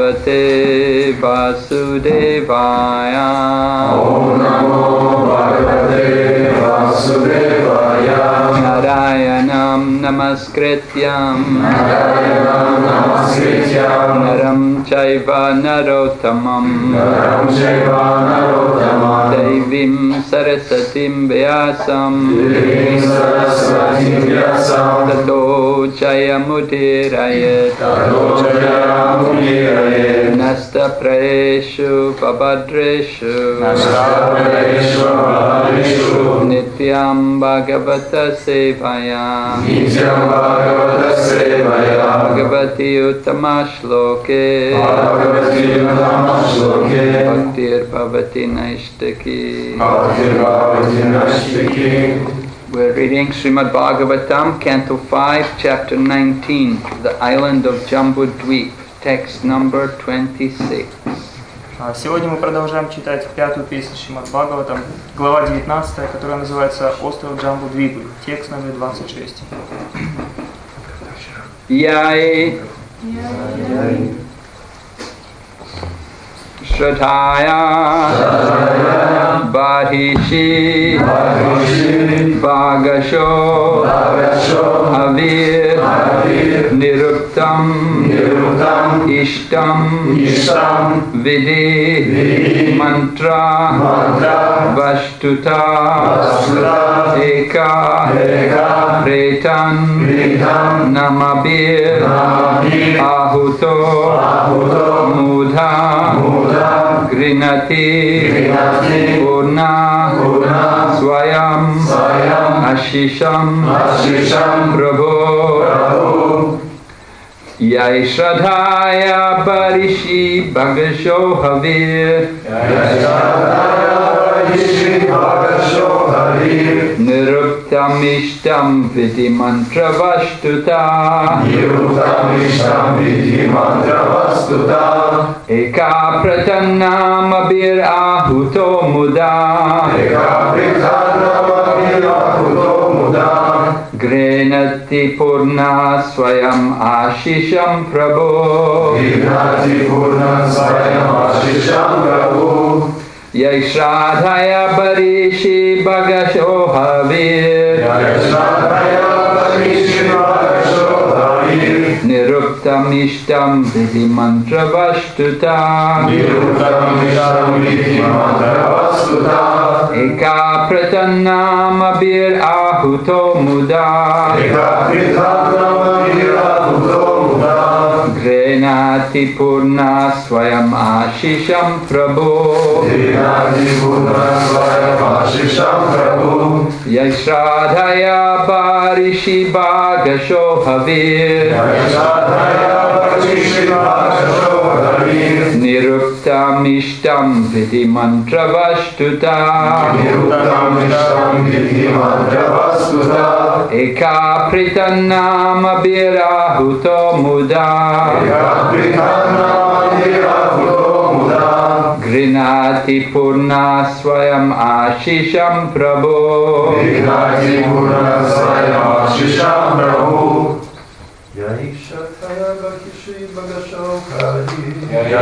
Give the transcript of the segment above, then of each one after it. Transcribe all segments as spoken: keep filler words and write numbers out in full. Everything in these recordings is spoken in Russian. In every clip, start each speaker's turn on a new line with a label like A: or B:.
A: Bhagavate Vasudevaya.
B: Om Namo Bhagavate Vasudevaya.
A: Narayanam Namaskrityam
B: Narayanam Namaskrityam
A: Naram Chaiva Narottamam
B: Naram Chaiva Narottamam
A: Devim Sarasatim Vyasam
B: Devim Sarasatim Vyasam
A: Tato Jayamudirayet
B: Tato Jayamudirayet
A: Nasta Praeshu Pabhadreshu
B: Nasta Praeshu Pabhadreshu
A: Nityam Bhagavata Sevaya
B: Nityam Bhagavata Sevaya
A: Bhagavati Uttama Shloke
B: Bhagavati Uttama Shloke
A: Bhaktir Bhavati Naishtaki.
B: Bhaktir Bhavati Naishtaki.
A: We're reading Srimad Bhagavatam, Canto five, Chapter nineteen, The Island of Jambudvip, text number twenty-six.
C: Сегодня мы продолжаем читать пятую песню Шримад Бхагаватам, глава девятнадцатая, которая называется «Остров Джамбудвипы», текст номер двадцать шесть.
A: Яй Shraddhaya Bharishi Bhagasho Havir Niruptam Ishtam Vidi Mantra Vashtuta Eka Pretan Namabir Ahuto Mudha Grinati Purna Swayam Ashisham Prabhu Yai Shraddhaya Bharishi Bhagasho Havir Niruptam Ishtam Vidi Mantra Vashtuta Eka Pratannamabir Ahuto Muda Grenati Purna Swayam Ashisham Prabhu Yai Shraddhaya Bharishi Bhagasho Havir Niruptam Ishtam Vidi Mantra Vashtuta Eka Pratannamabir Ahuto Muda Grenati Purna Swayam Ashisham Prabhu Yai Shraddhaya Bharishi Bhagasho Havir Niruptam Ishtam Vidi Mantra Vashtuta Eka Pratannamabir Ahuto Muda Grinati Purna Swayam Ashisham Prabhu
D: Yai Shraddhaya Bharishi Bhagasho Havir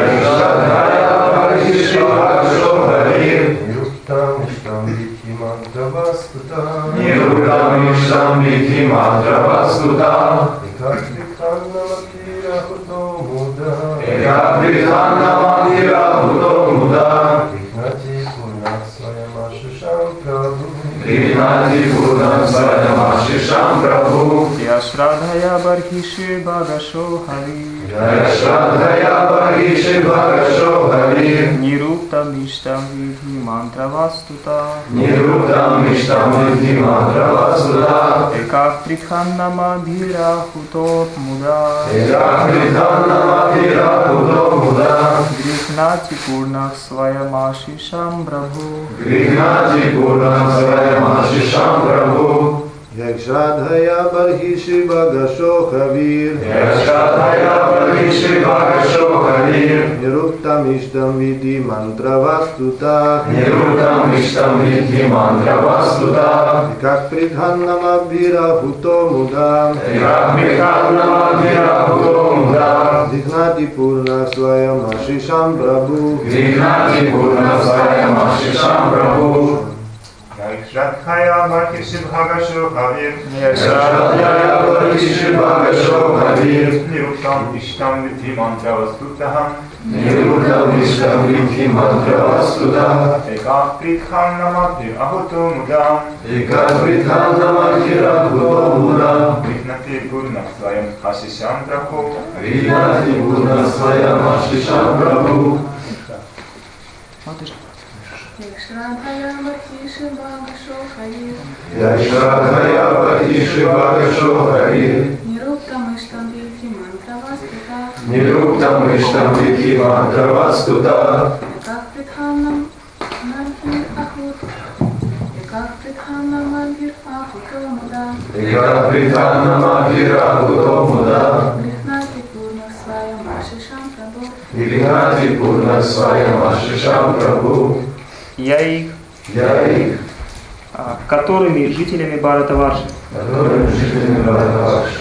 D: Niruptam Ishtam Vidi Mantra Vashtuta Eka Pratannamabir Ahuto Muda Grinati Purna Swayam Ashisham Prabhu
C: Я Shraddhaya Bharishi Bhagasho Havir Niruptam Ishtam Vidi Mantra Vashtuta Eka Pratannamabir Ahuto Muda Grinati Purna Swayam Ashisham Prabhu
D: Yai Shraddhaya Bharishi Bhagasho Havir Niruptam Ishtam Vidi Mantra Vashtuta Eka Pratannamabir Ahuto Muda Vignati Purna Swayam Ashisham Prabhu.
B: Vignati Purna Swayam Ashisham Prabhu.
E: Shraddhaya Bhakti Shibhagasho Havir.
B: Shraddhaya Bhakti Shibhagasho Havir.
E: Niruktam Ishtam Vidhi Mantra Vastutaham.
B: Niruktam Ishtam Vidhi Mantra Vastutaham.
E: Ekah Pritham Namadhir Ahuto Mudam.
B: Ekah Pritham Namadhir Ahuto Mudam.
E: Vignati Purna Swayam Ashisham Prabhu.
B: Vignati Purna Swayam Ashisham Prabhu.
F: Shraddhaya Bhakti Shibhagasho Havir.
B: Shraddhaya Bhakti Shibhagasho Havir.
F: Niruktam Ishtam Vidhi Mantra Vastutaham.
B: Niruktam Ishtam Vidhi Mantra Vastutaham.
F: Ekah Pritham Namadhir Ahuto. Ekah Pritham Namadhir Ahuto Mudam.
B: Ekah Pritham Namadhir Ahuto Mudam.
F: Vignati Purna Swayam Ashisham Prabhu.
B: Vignati Purna Swayam Ashisham Prabhu.
C: Я их,
B: Я их,
C: а, которыми жителями Бхаратаварши,
B: которым жителями Бхаратаварши,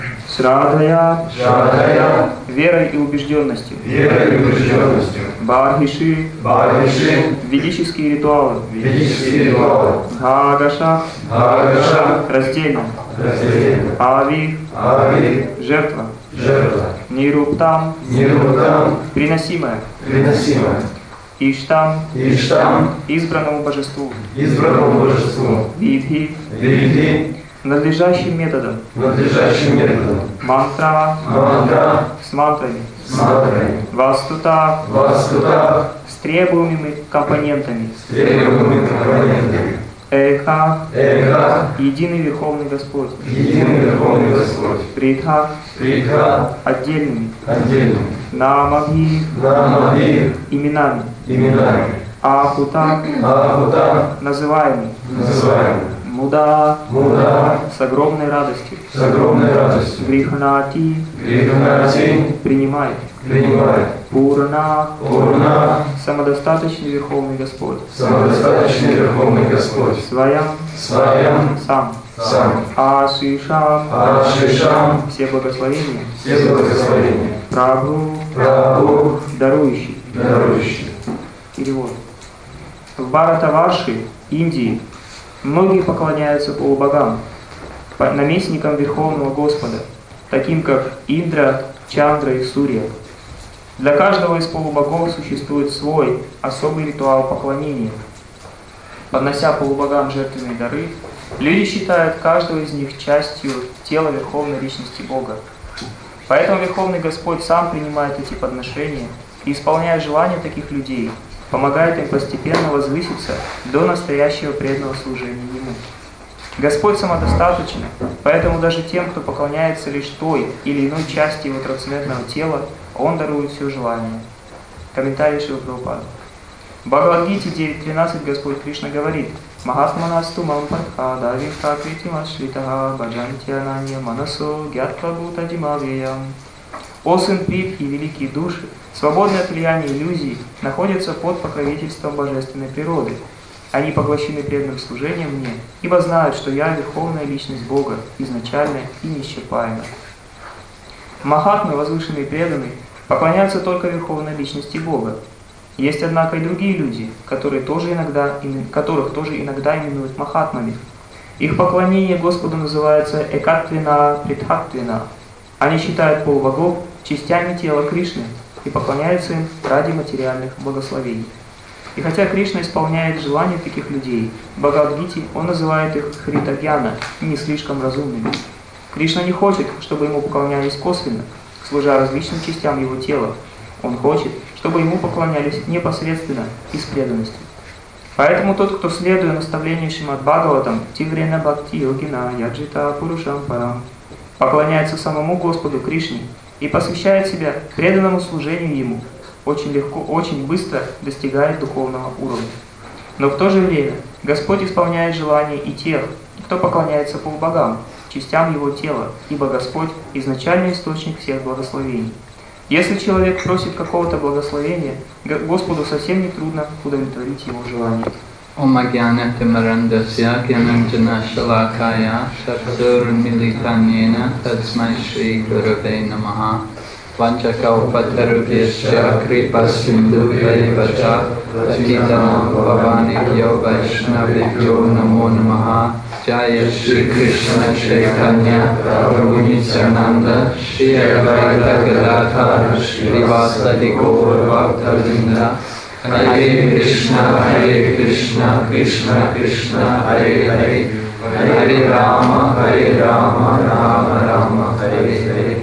C: Шрадхая,
B: Шрадхая,
C: верой и убежденностью,
B: верой и убежденностью,
C: Бархиши,
B: Бархиши,
C: ведические ритуалы,
B: ведические ритуалы,
C: Бхагаша,
B: Агаша,
C: раздельно,
B: разделение,
C: Ави,
B: Ави,
C: жертва,
B: жертва,
C: Нируптам,
B: Нирутам,
C: приносимая,
B: приносимое,
C: Иштам,
B: Иштам,
C: избранному божеству,
B: избранному божеству,
C: Видхи,
B: Види,
C: надлежащим методом,
B: надлежащим методом,
C: мантра,
B: мантра,
C: с мантрами,
B: с мантрами,
C: вастута,
B: вастута,
C: с требуемыми компонентами,
B: с требуемыми компонентами,
C: Эха,
B: Эга,
C: единый Верховный Господь,
B: единый Верховный Господь,
C: Притха,
B: Притха,
C: отдельными,
B: отдельными,
C: Намабхи,
B: Намави,
C: именами,
B: именами,
C: Ахута,
B: Ахута,
C: называемый,
B: называемый,
C: Муда,
B: Муда,
C: с огромной радостью,
B: с огромной радостью,
C: Гриханати,
B: Гриханати,
C: принимает,
B: принимает,
C: Пурана,
B: Пурна,
C: самодостаточный Верховный Господь,
B: самодостаточный Верховный Господь,
C: Своям,
B: Своям,
C: сам,
B: сам,
C: Ашишам,
B: Ашишам,
C: все благословения,
B: все благословения,
C: Прабху,
B: Прабху,
C: дарующий.
B: дарующий.
C: Перевод. В Бхаратаварши, Индии, многие поклоняются полубогам, по- наместникам Верховного Господа, таким как Индра, Чандра и Сурья. Для каждого из полубогов существует свой особый ритуал поклонения. Поднося полубогам жертвенные дары, люди считают каждого из них частью тела Верховной Личности Бога. Поэтому Верховный Господь сам принимает эти подношения и, исполняя желания таких людей, помогает им постепенно возвыситься до настоящего преданного служения Ему. Господь самодостаточен, поэтому даже тем, кто поклоняется лишь той или иной части Его трансцендентного тела, Он дарует все желания. Комментарий Шрила Прабхупады. В Бхагавад-гите девять тринадцать Господь Кришна говорит: Махатманасту мам пархада вихакрити машритаха баджантьянанья манасо гятпрабхутадимавьям. О сын Притхи, великие души, свободные от влияния иллюзий, находятся под покровительством божественной природы. Они поглощены преданным служением мне, ибо знают, что я Верховная Личность Бога, изначальная и неисчерпаемая. Махатмы, возвышенные преданные, поклоняются только Верховной Личности Бога. Есть, однако, и другие люди, которые тоже иногда, которых тоже иногда именуют Махатмами. Их поклонение Господу называется Экаттвина Притхаттвина. Они считают полубогов частями тела Кришны и поклоняются им ради материальных благословений. И хотя Кришна исполняет желания таких людей, в Бхагавад-гите он называет их хритагьяна, не слишком разумными. Кришна не хочет, чтобы ему поклонялись косвенно, служа различным частям его тела. Он хочет, чтобы ему поклонялись непосредственно и с преданностью. Поэтому тот, кто, следуя наставлению Шримад Бхагаватам, Тиврена Бхакти Йогина Яджита Пурушам Парам, поклоняется самому Господу Кришне и посвящает себя преданному служению Ему, очень легко, очень быстро достигает духовного уровня. Но в то же время Господь исполняет желания и тех, кто поклоняется полубогам, частям Его тела, ибо Господь – изначальный источник всех благословений. Если человек просит какого-то благословения, Господу совсем не трудно удовлетворить его желание.
A: Om Agyanatimarandasya Gyananjana Shalakaya Chatur Militanyena Tadsmai Shri Gurave Namaha Vanchakalpatarubhyascha kripasindhubhaivacha patitanam pavanebhyo vaishnavibhyo namo namaha. Jaya Shri Krishna Chaitanya Prabhu Nityananda Shri Advaita Gadadhar Srivasadi Gaur Bhakta-vrinda. Hare Krishna Hare Krishna Krishna Krishna Hare Hare Hare Rama Hare Rama Rama Rama Hare Hare.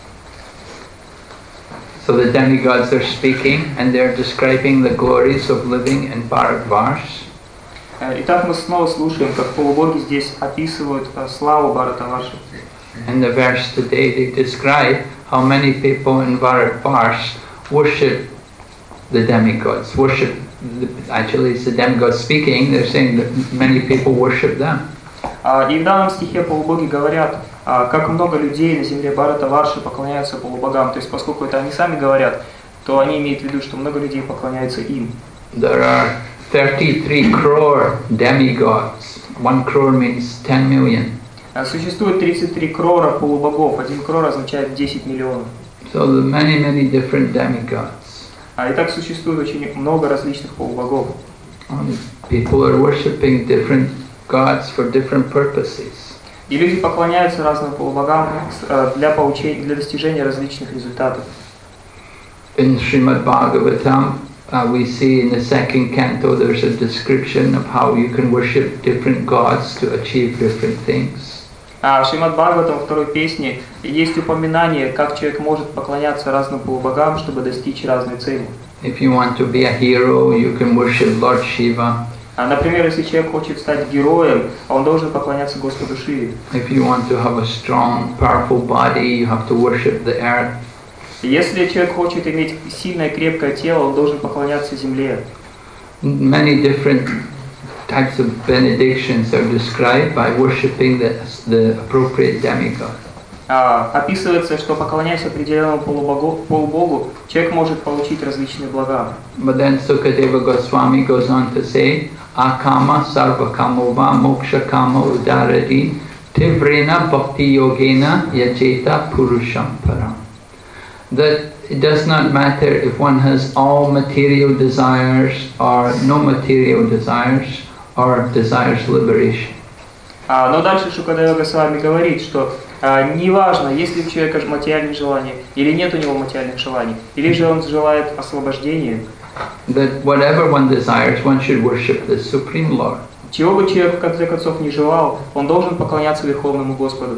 A: So the demigods are speaking and they're describing the glories of living in Bharatvarsh.
C: Итак, мы снова слушаем, как полубоги здесь описывают славу Бхаратаварши.
A: In the verse today they describe how many people in Bharatvarsh worship the demigods, worship, the, actually it's the demigods speaking, they're saying that many people worship them.
C: И в данном стихе полубоги говорят, как много людей на земле Бхаратаварши поклоняются полубогам. То есть, поскольку это они сами говорят, то они имеют в виду, что много людей поклоняются им.
A: There are thirty-three crore demigods. One crore means ten million.
C: Существует тридцать три крора полубогов. Один крор означает десять миллионов.
A: So the many, many different demigods.
C: А и так существует очень много различных полубогов.
A: And people are worshipping different gods for different purposes.
C: И люди поклоняются разным полубогам для получения, для достижения различных результатов.
A: In Srimad Bhagavatam, uh, we see in the second canto there's a description of how you can worship different gods to achieve different things.
C: А в Шримад Бхагаватам, во второй песне, есть упоминание, как человек может поклоняться разным полубогам, чтобы достичь разной цели.
A: If you want to be a hero, you can worship Lord Shiva.
C: А, например, если человек хочет стать героем, он должен поклоняться Господу Шиве.
A: If you want to have a strong, powerful body, you have to worship the earth.
C: Если человек хочет иметь сильное, крепкое тело, он должен поклоняться земле.
A: Many different types of benedictions are described by worshipping the, the appropriate demigod.
C: А, описывается, что поклоняясь определенному полубогу, полубогу, человек может получить различные блага.
A: But then Sukadeva Goswami goes on to say, Akama sarvakamova moksha kama udaradi tivrena bhakti yogena yajeta purusham param. That it does not matter if one has all material desires or no material desires or desires liberation.
C: А, но дальше Шукадева Госвами говорит, что а, неважно, есть ли у человека материальные желания, или нет у него материальных желаний, или же он желает освобождения.
A: That whatever one desires, one should worship the Supreme Lord.
C: Чего бы человек в конце концов не желал, он должен поклоняться Верховному Господу.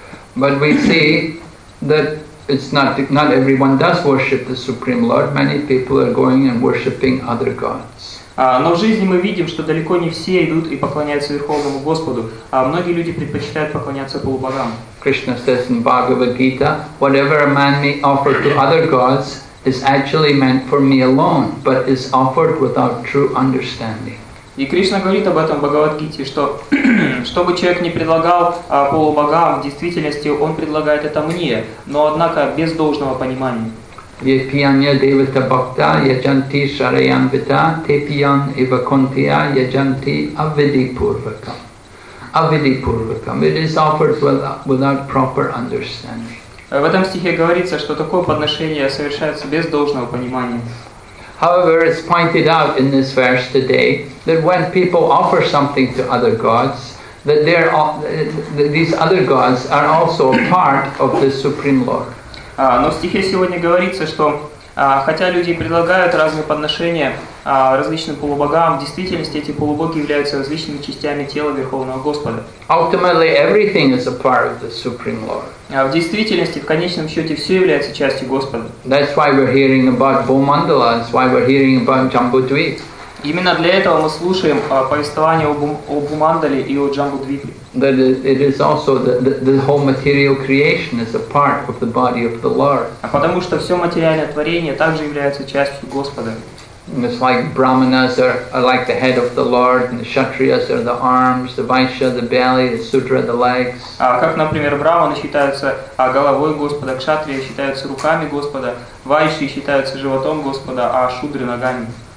A: But we see that it's not not everyone does worship the Supreme Lord. Many people are going and worshiping other gods.
C: А, но в жизни мы видим, что далеко не все идут и поклоняются Верховному Господу, а многие люди предпочитают поклоняться полубогам.
A: Krishna says in Bhagavad Gita, whatever a man may offer to other gods is actually meant for me alone, but is offered without true understanding.
C: И Кришна говорит об этом в Бхагавад-гите, что что бы человек ни предлагал а, полубогам, в действительности он предлагает это мне, но однако без должного понимания.
A: Yepiyanya devata bhakta yajanti sharayan vita tepiyan evakontiya yajanti avidipurvakam. Avidipurvakam. It is offered without, without proper understanding.
C: В этом стихе говорится, что такое подношение совершается без должного понимания.
A: However, it's pointed out in this verse today that when people offer something to other gods, that they're, these other gods are also a part of the Supreme Lord.
C: А, но в стихе сегодня говорится, что а, хотя люди предлагают разные подношения а, различным полубогам, в действительности эти полубоги являются различными частями тела Верховного Господа.
A: Ultimately, everything is a part of the Supreme Lord.
C: А в действительности, в конечном счете, все является частью Господа.
A: That's why we're hearing about Bhumandala. That's why we're hearing about Jambudvip.
C: Именно для этого мы слушаем а, повествование об, о Бхумандале и о Джамбудвипе.
A: That it is also the, the, the whole material creation is a part of the body of the Lord.
C: А потому что все материальное творение также является частью Господа.
A: And it's like Brahmanas are, are like the head of the Lord, and the Kshatriyas are the arms, the Vaishya the belly, the Sudra the legs.
C: А, как, например, Браманы считаются а, головой Господа, Кшатрии считаются руками Господа, Вайши считаются животом Господа, а Шудры ногами.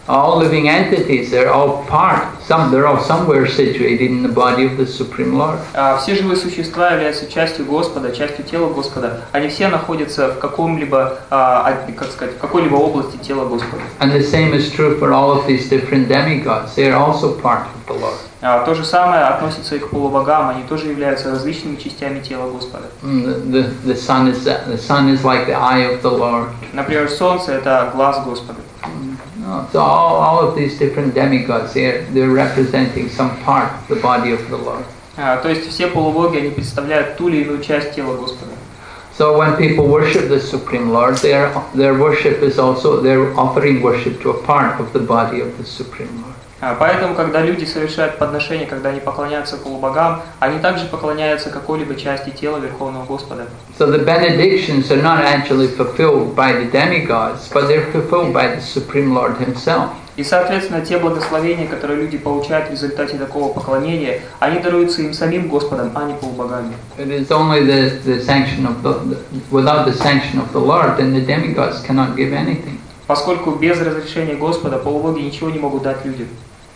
A: all living entities, they're all part, some, they're all somewhere situated in the body of the Supreme Lord.
C: А все живые существа являются частью Господа, частью тела Господа. Они все находятся в каком-либо, а, как сказать, в какой-либо области тела Господа.
A: And the same is true for all of these different demigods. They are also part of the Lord.
C: А, то же самое относится и к полубогам. Они тоже являются различными частями тела Господа.
A: The, the, the sun is the sun is like the eye of the Lord.
C: Например, солнце — это глаз Господа.
A: So all, all of these different demigods, they're, they're representing some part of the body of the Lord.
C: А, то есть все полубоги, они представляют ту или иную часть тела Господа.
A: So when people worship the Supreme Lord, their, their worship is also, they're offering worship to a part of the body of the Supreme Lord.
C: А, поэтому, когда люди совершают подношения, когда они поклоняются полубогам, они также поклоняются какой-либо части тела Верховного Господа.
A: So the benedictions are not actually fulfilled by the demigods, but they're fulfilled by the Supreme Lord Himself.
C: И, соответственно, те благословения, которые люди получают в результате такого поклонения, они даруются им самим Господом, а не полубогами.
A: It is only the, the sanction of the, the, without the sanction of the Lord, then the demigods cannot give anything.
C: Поскольку без разрешения Господа полубоги ничего не могут дать людям.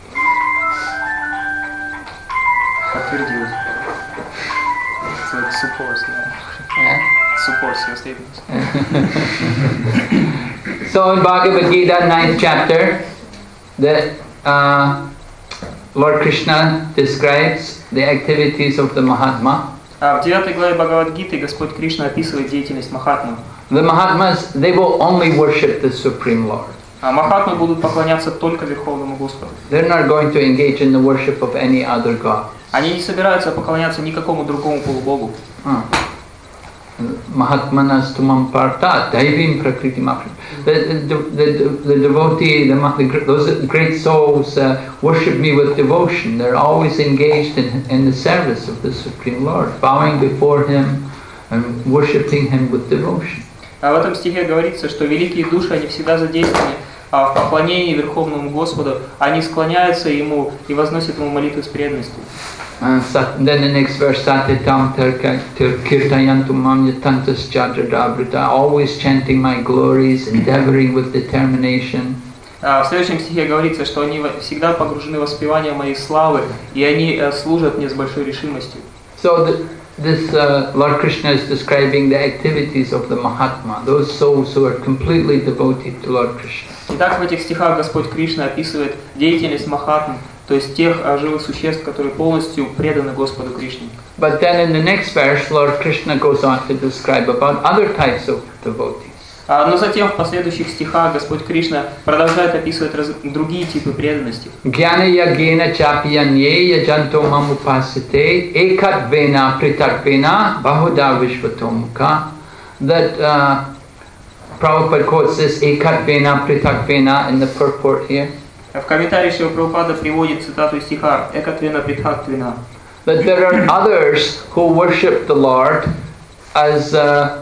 C: Подтвердилось. So it supports, yeah. Supports your statements.
A: So in Bhagavad Gita, ninth chapter, the uh, Lord Krishna describes the activities of the Mahatma.
C: А в девятой главе Бхагавад-гиты Господь Кришна описывает деятельность Махатмы.
A: The Mahatmas, they will only worship the Supreme Lord.
C: А Махатмы будут поклоняться только Верховному Господу.
A: They're not going to engage in the worship of any other god.
C: Они не собираются поклоняться никакому другому полубогу.
A: Uh. Mahatmanas tumam parta daivim prakriti mapri. The, the, the, the devotee, the, the, those great souls uh, worship me with devotion. They're always engaged in, in the service of the Supreme Lord, bowing before Him and worshipping Him with devotion.
C: А в этом стихе говорится, что великие души, они всегда задействованы в поклонении Верховному Господу. Они склоняются Ему и возносят Ему молитвы с преданностью.
A: Uh, then the next verse, Satitam kirtayantum mam yatantas jadradabhrita, always chanting my glories, endeavoring with determination.
C: А в следующем стихе говорится, что они всегда погружены в воспевание моей славы, и они служат мне с большой решимостью.
A: So the, this uh, Lord Krishna is describing the activities of the Mahatma, those souls who are completely devoted to Lord Krishna.
C: Итак, в этих стихах Господь Кришна описывает деятельность Махатм, то есть тех живых существ, которые полностью преданы Господу Кришне.
A: But then in the next verse, Lord Krishna goes on to describe about other types of devotees.
C: Но затем в последующих стихах Господь Кришна продолжает описывать раз... другие типы преданности.
A: Jnana yagena chapyanye yajanto mamupasite ekat vena pritak vena bahuda vishvatomukha. That uh, Prabhupada quotes this ekat vena pritak vena in the purport here.
C: В комментарии Шрила Прабхупада приводит цитату стиха «Экатвена притхактвена».
A: That there are others who worship the Lord as uh,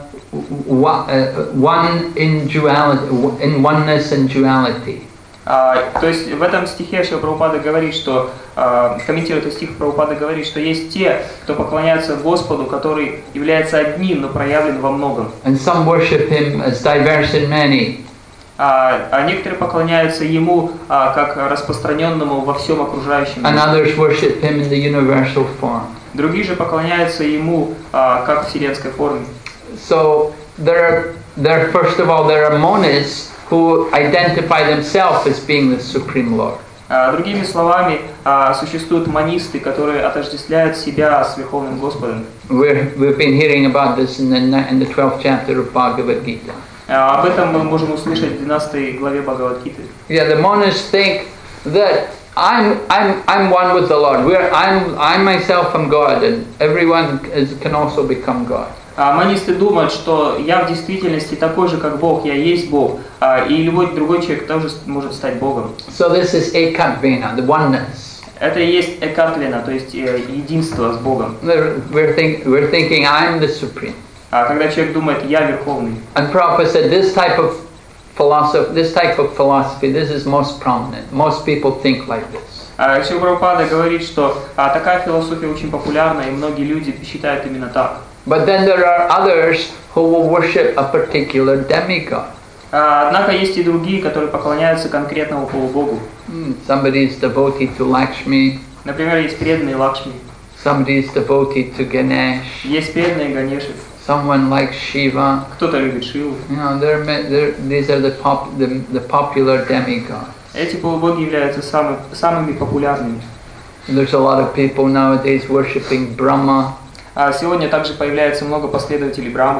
A: one in duality, in oneness and duality.
C: А, то есть в этом стихе Шрила Прабхупада говорит, что, а, комментирует этот стих, Прабхупада говорит, что есть те, кто поклоняется Господу, который является одним, но проявлен во многом.
A: And some worship Him as diverse in many.
C: А, а некоторые поклоняются Ему а, как распространенному во всем окружающем.
A: And others worship Him in the universal form.
C: Другие же поклоняются Ему а, как в вселенской форме.
A: So there are, there first of all there are monists who identify themselves as being the Supreme Lord.
C: А, другими словами, а, существуют монисты, которые отождествляют себя с Верховным Господом.
A: We're, we've been hearing about this in the, in the twelfth chapter of Bhagavad Gita.
C: А, об этом мы можем услышать в двенадцатой главе Бхагавад-гиты.
A: Yeah, the monists think that I'm I'm I'm one with the Lord. We're I'm I myself am God, and everyone is, can also become God.
C: А монисты думают, что я в действительности такой же, как Бог, я есть Бог, а, и любой другой человек тоже может стать Богом.
A: So this is ekatvena, the oneness.
C: Это и есть экатвена, то есть э, единство с Богом.
A: We're, we're, think, we're thinking I'm the Supreme.
C: А когда человек думает, я Верховный.
A: And Prabhupada said this type of philosophy, this type of philosophy, this is most prominent. Most people think like this.
C: А Шрила Прабхупада говорит, что а, такая философия очень популярна, и многие люди считают именно так.
A: But then there are others who will worship a particular demigod.
C: А, однако есть и другие, которые поклоняются конкретному полубогу.
A: Mm, Somebody is devoted to Lakshmi,
C: Например, есть преданные Лакшми,
A: somebody is devoted to Ganesh,
C: есть преданные Ганеши,
A: someone likes Shiva.
C: кто-то любит Шиву.
A: You know, they're, ma- they're, these are the, pop, the, the popular demigods.
C: Эти полубоги являются самыми, самыми популярными.
A: There's a lot of people nowadays worshipping Brahma.
C: А сегодня также появляется много последователей Брамы.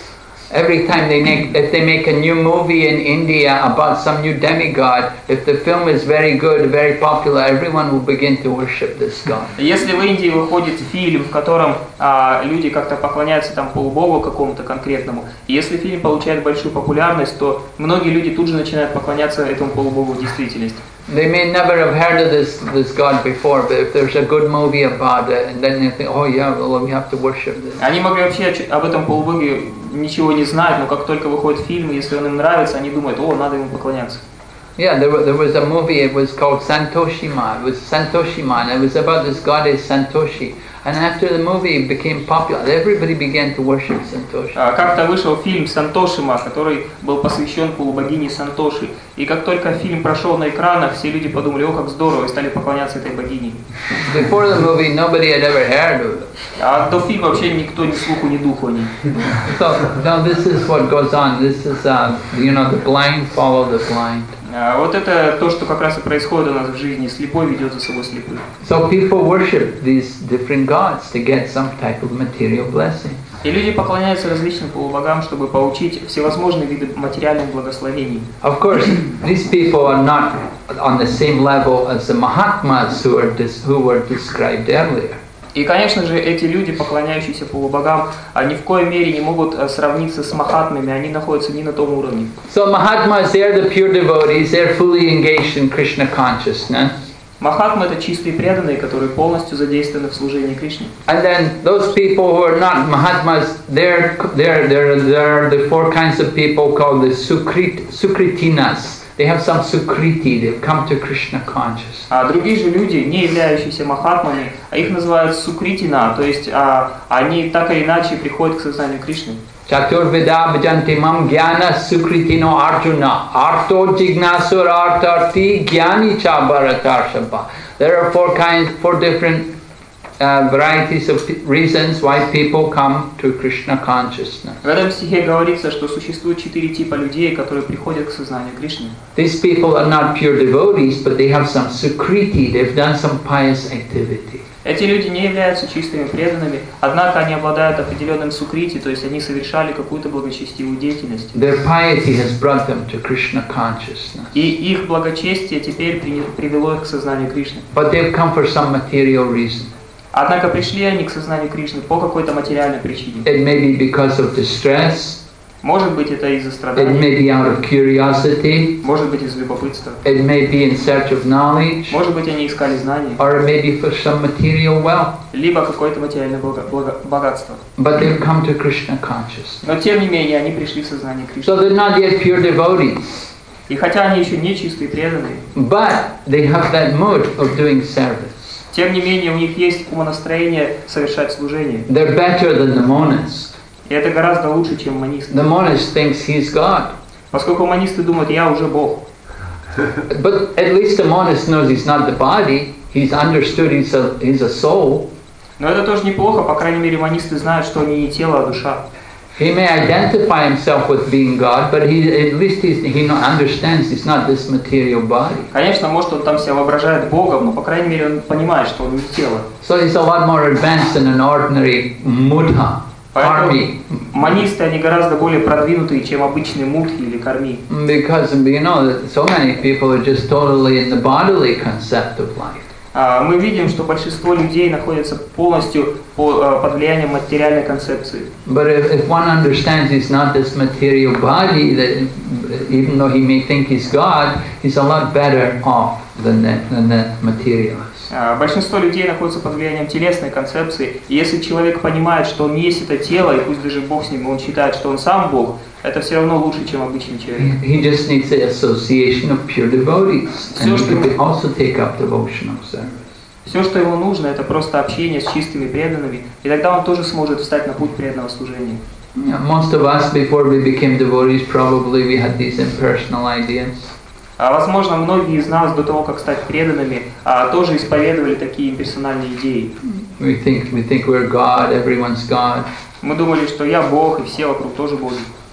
A: Every time they make, if they make a new movie in India about some new demigod, if the film is very good, very popular, everyone will begin to worship this god.
C: Если в Индии выходит фильм, в котором а, люди как-то поклоняются там полубогу какому-то конкретному, и если фильм получает большую популярность, то многие люди тут же начинают поклоняться этому полубогу в действительности.
A: They may never have heard of this this god before, but if there's a good movie about it, and then they think, oh yeah, well we have to worship this.
C: Они могли вообще об этом полубоге ничего не знать, но как только выходит фильм, если он им нравится, они думают, о, надо ему поклоняться.
A: Yeah, there, there was a movie, it was called Santoshima. It was Santoshima, and it was about this goddess Santoshi. And after the movie became popular, everybody began to worship Santoshi.
C: Как-то вышел фильм «Сантошима», который был посвящен полубогине Сантоши. И как только фильм прошел на экранах, все люди подумали, о, как здорово, и стали поклоняться этой богине.
A: Before the movie, nobody had ever heard of it.
C: А до фильма вообще никто ни слуху, ни духу не.
A: So now this is what goes on. This is, uh, you know, the blind follow the blind.
C: Вот это то, что как раз и происходит у нас в жизни. Слепой ведет за собой слепых.
A: So people worship these different gods to get some type of material blessing.
C: И люди поклоняются различным полубогам, чтобы получить всевозможные виды материальных благословений.
A: Of course, these people are not on the same level as the Mahatmas who are dis- who were described earlier.
C: И, конечно же, эти люди, поклоняющиеся полубогам, ни в коей мере не могут сравниться с махатмами, они находятся не на том уровне.
A: So Mahatmas, they're the pure devotees, they're fully engaged in Krishna consciousness.
C: Махатмы — это чистые преданные, которые полностью задействованы в служении Кришне.
A: And then those people who are not Mahatmas, they're, they're, they're, they're the four kinds of people called the Sukrit, Sukritinas. They have some Sukriti, they've come to Krishna consciousness.
C: А другие же люди, не являющиеся махатмами, их называют Сукритина, то есть а, они так или иначе приходят к сознанию Кришны.
A: Chaturveda bhajanti mam jnana sukritino arjuna arto jignasur artarti jnani cha bharatarshabha. There are four kinds, four different uh, varieties of reasons why people come to Krishna consciousness.
C: В этом стихе говорится, что существует четыре типа людей, которые приходят к сознанию Кришны.
A: These people are not pure devotees, but they have some sukriti, they've done some pious activity.
C: Эти люди не являются чистыми преданными, однако они обладают определенным сукрити, то есть они совершали какую-то благочестивую деятельность.
A: Their piety has brought them to Krishna consciousness.
C: И их благочестие теперь привело их к сознанию Кришны.
A: But they've come for some material reason.
C: Однако пришли они к сознанию Кришны по какой-то материальной причине.
A: It may be because of distress.
C: Может быть, это из-за
A: It
C: страданий,
A: may be out of curiosity.
C: может быть, из любопытства,
A: It may be in search of knowledge.
C: может быть, они искали знаний,
A: Or it may be for some material wealth.
C: либо какое-то материальное благо- благо- богатство.
A: But they've come to Krishna consciousness.
C: Но, тем не менее, они пришли в сознание Кришны.
A: So they're not yet pure devotees.
C: И хотя они еще не чистые преданные,
A: But they have that mood of doing service.
C: тем не менее, у них есть умонастроение совершать служение.
A: They're better than the monist.
C: И это гораздо лучше, чем монисты.
A: The monist thinks he's God.
C: Поскольку монисты думают, я уже Бог.
A: But at least the monist knows he's not the body. He's understood he's a, he's a soul.
C: Но это тоже неплохо, по крайней мере, монисты знают, что они не тело, а душа.
A: He may identify himself with being God, but he, at least he's, he not understands he's not this material body.
C: Конечно, может, он там себя воображает Богом, но, по крайней мере, он понимает, что он не тело.
A: So he's a lot more advanced than an ordinary mudha,
C: Поэтому
A: army.
C: монисты, они гораздо более продвинутые, чем обычные мудхи или карми.
A: Because, you know, that so many people are just totally in the bodily concept of life.
C: А, Мы видим, что большинство людей находятся полностью по- под влиянием материальной концепции.
A: But if, if one understands he's not this material body, that even though he may think he's God, he's a lot better off than that, than that materialist.
C: А, Большинство людей находятся под влиянием телесной концепции. И если человек понимает, что он есть это тело, и пусть даже Бог с ним, он считает, что он сам Бог, это все равно лучше, чем обычный человек.
A: He just needs the association of pure devotees, and he can also take up devotional service.
C: Все, что ему нужно, это просто общение с чистыми преданными, и тогда он тоже сможет встать на путь преданного служения.
A: Yeah, most of us, before we became devotees, probably we had these impersonal ideas.
C: А, возможно, многие из нас до того, как стать преданными, а, тоже исповедовали такие имперсональные идеи.
A: We think we think we're God, everyone's God.
C: Мы думали, что я Бог, и все вокруг тоже боги.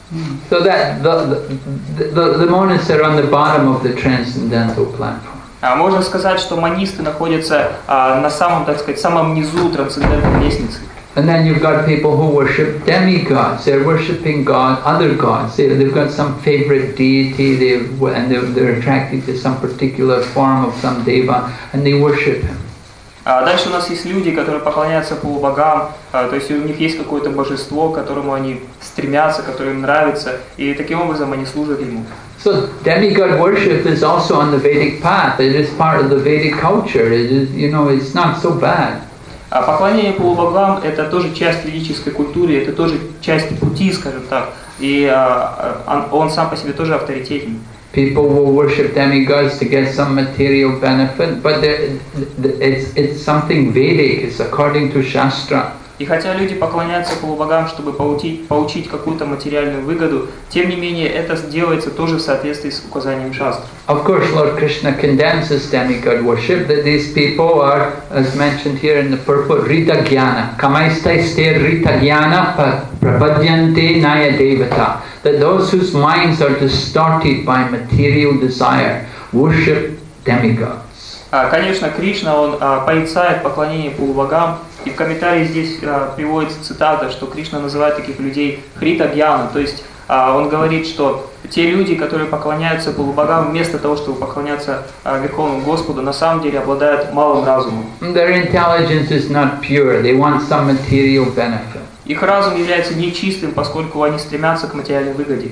A: So that the the, the, the monists are on the bottom of the transcendental platform.
C: А, можно сказать, что монисты находятся а, на самом, так сказать, самом низу трансцендентной лестницы.
A: And then you've got people who worship demigods. They're worshiping God, other gods. They, they've got some favorite deity, they and they're, they're attracted to some particular form of some deva, and they worship him.
C: А дальше у нас есть люди, которые поклоняются полубогам, а, то есть у них есть какое-то божество, к которому они стремятся, которое им нравится, и таким образом они служат ему.
A: So demigod worship is also on the Vedic path. It is part of the Vedic culture. It is, you know, it's not so bad.
C: А поклонение полубогам – это тоже часть ведической культуры, это тоже часть пути, скажем так, и а, он, он сам по себе тоже авторитетен.
A: People will worship demigods to get some material benefit, but it's it's something Vedic. It's according to Shastra.
C: И хотя люди поклоняются полубогам, чтобы получить, получить какую-то материальную выгоду, тем не менее это делается тоже в соответствии с указанием шастр.
A: Of course, Lord Krishna condemns this demigod worship, that these people are, as mentioned here in the purport, Rita Jnana. Kamaistaiste Rita Jnana prabhadyante naya devata. That those whose minds are distorted by material desire worship demigods.
C: Конечно, Кришна, он порицает поклонение полубогам, и в комментарии здесь приводится цитата, что Кришна называет таких людей хрита гьяна, то есть он говорит, что те люди, которые поклоняются полубогам, вместо того, чтобы поклоняться Верховному Господу, на самом деле обладают малым разумом.
A: Their intelligence is not pure. They want some material benefit.
C: Их разум является нечистым, поскольку они стремятся к материальной выгоде.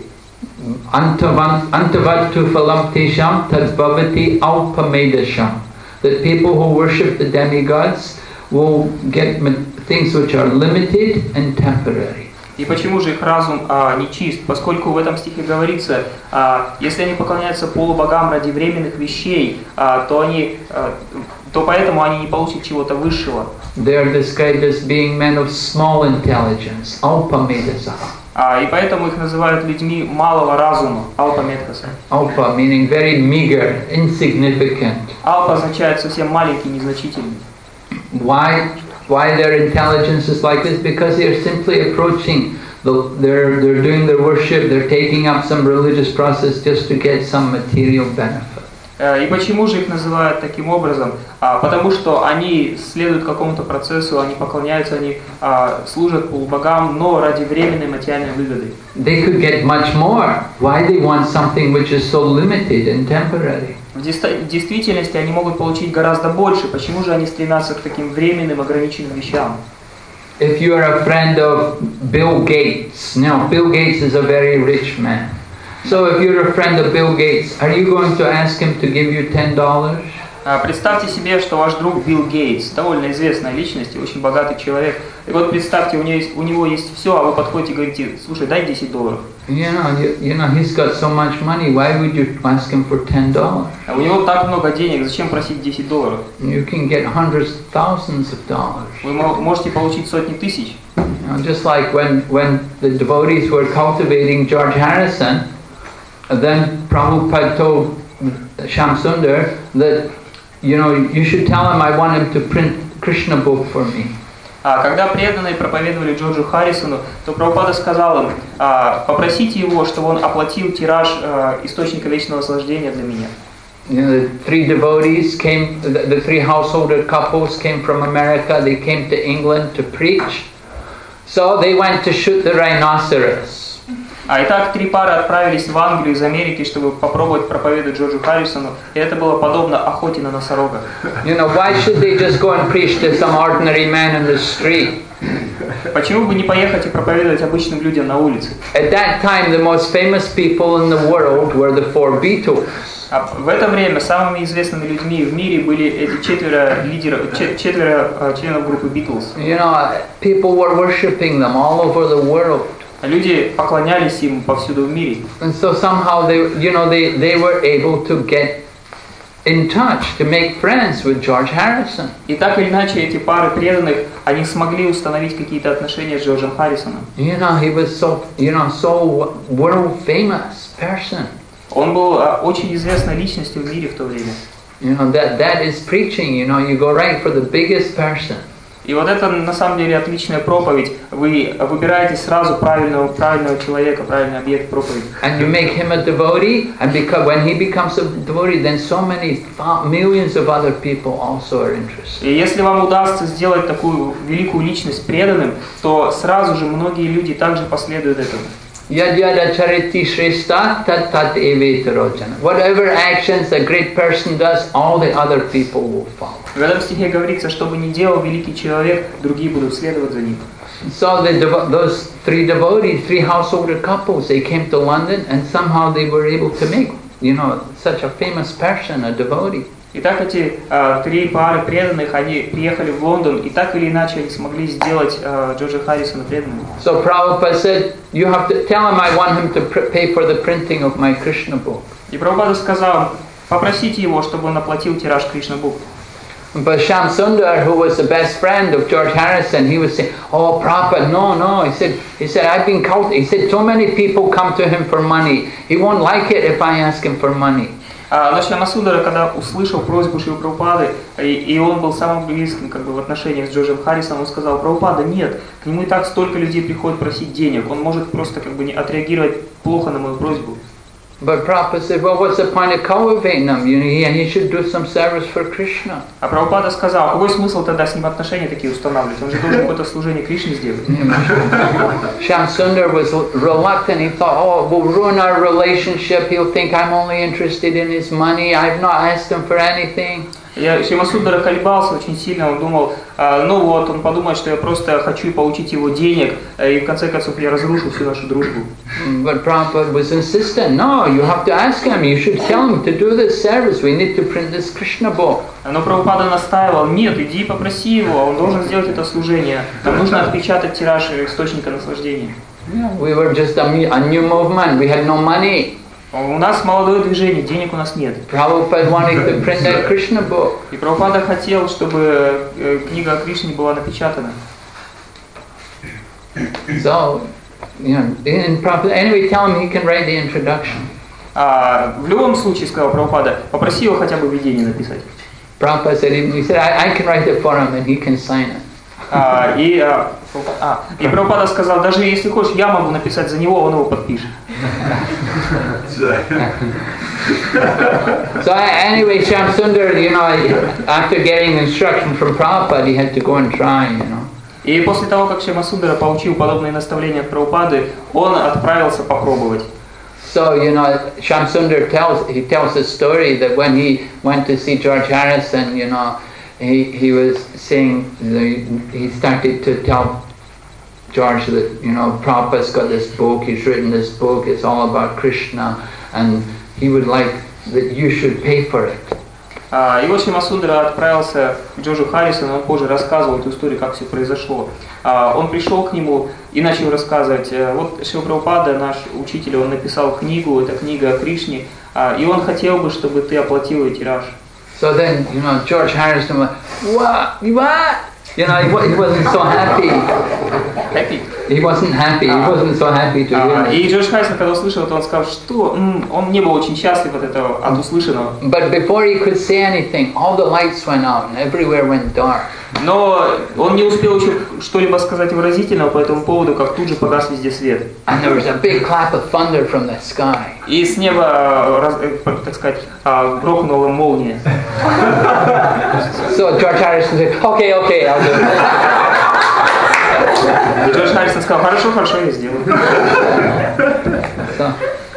A: Antavattu phalam tesham tadbhavati alpamedasham. That people who worship the demigods will get things which are limited and temporary.
C: И почему же их разум а, нечист? Поскольку в этом стихе говорится, а, если они поклоняются полубогам ради временных вещей, а, то они, а, то поэтому они не получат чего-то высшего.
A: They are described as being men of small intelligence, alpamedasa.
C: А, и поэтому их называют людьми малого разума, алпамедхаса.
A: Alpa meaning very meager, insignificant.
C: Алпа означает совсем маленький, незначительный.
A: Why? Why their intelligence is like this? Because they are simply approaching. The, they're they're doing their worship. They're taking up some religious process just to get some material benefit.
C: И почему же их называют таким образом? А, потому что они следуют какому-то процессу, они поклоняются, они а, служат полубогам, но ради временной материальной выгоды.
A: They could get much more. Why they want something which is so limited and temporary?
C: В действительности они могут получить гораздо больше. Почему же они стремятся к таким временным, ограниченным вещам?
A: If you are a friend of Bill Gates, now Bill Gates is a very rich man. So if you're a friend of Bill Gates, are you going to ask him to give you ten dollars?
C: Представьте себе, что ваш друг Билл Гейтс, довольно известная личность, очень богатый человек. И вот представьте, у него есть, у него есть все, а вы подходите и говорите: слушай, дай десять долларов.
A: You know, you, you know, he's got so much money. Why would you ask him for ten dollars?
C: У него так много денег, зачем просить десять долларов?
A: You can get hundreds, thousands of dollars.
C: Вы можете получить сотни тысяч.
A: You know, just like when when the devotees were cultivating George Harrison, then Prabhupada told Shamsundar that, you know, you should tell him I want him to print Krishna book for me.
C: А когда преданные проповедовали Джорджу Харрисону, то Прабхупада сказал им: а, попросите его, чтобы он оплатил тираж а, источника вечного наслаждения для меня.
A: You know, the three devotees came, the, the three householder couples came from America. They came to England to preach. So they went to shoot the rhinoceros.
C: А итак, три пары отправились в Англию из Америки, чтобы попробовать проповедовать Джорджу Харрисону, и это было подобно охоте на носорога.
A: You know, why should they just go and preach to some ordinary man in the street?
C: Почему бы не поехать и проповедовать обычным людям на улице?
A: At that time, the most famous people in the world were the four Beatles.
C: А в это время самыми известными людьми в мире были эти четверо лидеров, четверо членов группы Beatles.
A: You know, people were worshiping them all over the world.
C: Люди поклонялись им повсюду в мире.
A: And so somehow they, you know, they, they were able to get in touch to make friends with George Harrison.
C: И так или иначе эти пары преданных, они смогли установить какие-то отношения с Джорджем Харрисоном.
A: You know, he was so, you know, so world famous person.
C: Он был а, очень известной личностью в мире в то время.
A: You know, that, that is preaching, you know, you go right for the biggest person.
C: И вот это на самом деле отличная проповедь. Вы выбираете сразу правильного, правильного человека, правильный объект проповеди.
A: And you make him a devotee, and because when he becomes a devotee, then so many millions of other people also are interested.
C: И если вам удастся сделать такую великую личность преданным, то сразу же многие люди также последуют этому.
A: Yad yada chariti shrestha tat tat evetarojana. Whatever actions a great person does, all the other people will follow.
C: В этом стихе говорится, что бы ни делал великий человек, другие будут следовать за ним.
A: So the, those three devotees, three householder couples, they came to London and somehow they were able to make, you know, such a famous person, a devotee.
C: Итак, эти э, три пары преданных, они приехали в Лондон, и так или иначе они смогли сделать э, Джорджа Харрисона преданным.
A: So Prabhupada said, you have to tell him I want him to pay for the printing of my Krishna book.
C: И Прабхупада сказал, попросите его, чтобы он оплатил тираж Кришна Бук.
A: But Shyam Sundar, who was the best friend of George Harrison, he was saying, "Oh, Prabhupada, no, no." He said, "He said I've been cult." He said, "So many people come to him for money. He won't like it if I ask him for money."
C: Но Шьяма Сундара, когда услышал просьбу Шрилы Прабхупады, и, и он был самым близким как бы, в отношениях с Джорджем Харрисоном, он сказал: "Прабхупада, нет, к нему и так столько людей приходит просить денег, он может просто как бы не отреагировать плохо на мою просьбу."
A: But Prabhupada said, "Well, what's the point of cultivating him? You know, he, he should do some service for Krishna."
C: А Прабхупада сказал: "Какой смысл тогда с ним отношения такие устанавливать? Он же должен какое-то служение Кришне сделать."
A: Shyam Sundar was reluctant. He thought, "Oh, it will ruin our relationship. He'll think I'm only interested in his money. I've not asked him for anything."
C: Я Шьяма Сундара колебался очень сильно, он думал, ну вот, он подумает, что я просто хочу получить его денег, и в конце концов я разрушу всю нашу дружбу.
A: But Prabhupada was insistent, no, you have to ask him, you should tell him to do this service, we need to print this Krishna book.
C: Но Прабхупада настаивал, нет, иди и попроси его, он должен сделать это служение, нам нужно отпечатать тираж источника наслаждения.
A: Yeah, we were just a, a new movement, we had no money.
C: У нас молодое движение, денег у нас нет.
A: Prabhupada wanted to print that Krishna book.
C: И Прабхупада хотел, чтобы книга о Кришне была напечатана.
A: So, you know, in Prabhupada, anyway, tell him he can write the introduction.
C: А, в любом случае, сказал Прабхупада, попроси его хотя бы введение написать.
A: Prabhupada said, he said, I, I can write it for him and he can sign it.
C: А, и, а, а, и Прабхупада сказал, даже если хочешь, я могу написать за него, он его подпишет.
A: So anyway, Shyam Sundar, you know, after getting instruction from Prabhupada, he had to go and try, you know.
C: И после того, как Шьяма Сундара получил подобные наставления от Прабхупады, он отправился попробовать.
A: So, you know, Shyam Sundar tells, he tells a story that when he went to see George Harrison, you know, he, he was saying, he started to tell George that, you know, Prabhupada's got this book, he's written this book, it's all about Krishna, and he would like that you should pay for it.
C: И вот Шьяма Сундара отправился к Джорджу Харрисону, он позже рассказывал эту историю, как все произошло. Он пришел к нему и начал рассказывать, вот Шрила Прабхупада, наш учитель, он написал книгу, это книга о Кришне, и он хотел бы, чтобы ты оплатил ее тираж.
A: So then, you know, George Harrison went, what? What? You know, he, he wasn't so happy.
C: Happy?
A: He wasn't happy. He wasn't so happy to hear it.
C: И Джордж Харрисон, когда услышал это, он сказал, что он не был очень счастлив от этого, от услышанного.
A: But before he could say anything, all the lights went out and everywhere went dark.
C: Но он не успел еще что-либо сказать выразительного по этому поводу, как тут же погас везде свет.
A: And there was a big clap of thunder from the sky.
C: И с неба, так сказать, грохнула молния.
A: So George Harrison said, okay, okay, I'll do it.
C: И Джордж Харрисон сказал, хорошо, хорошо, я сделаю.
A: So,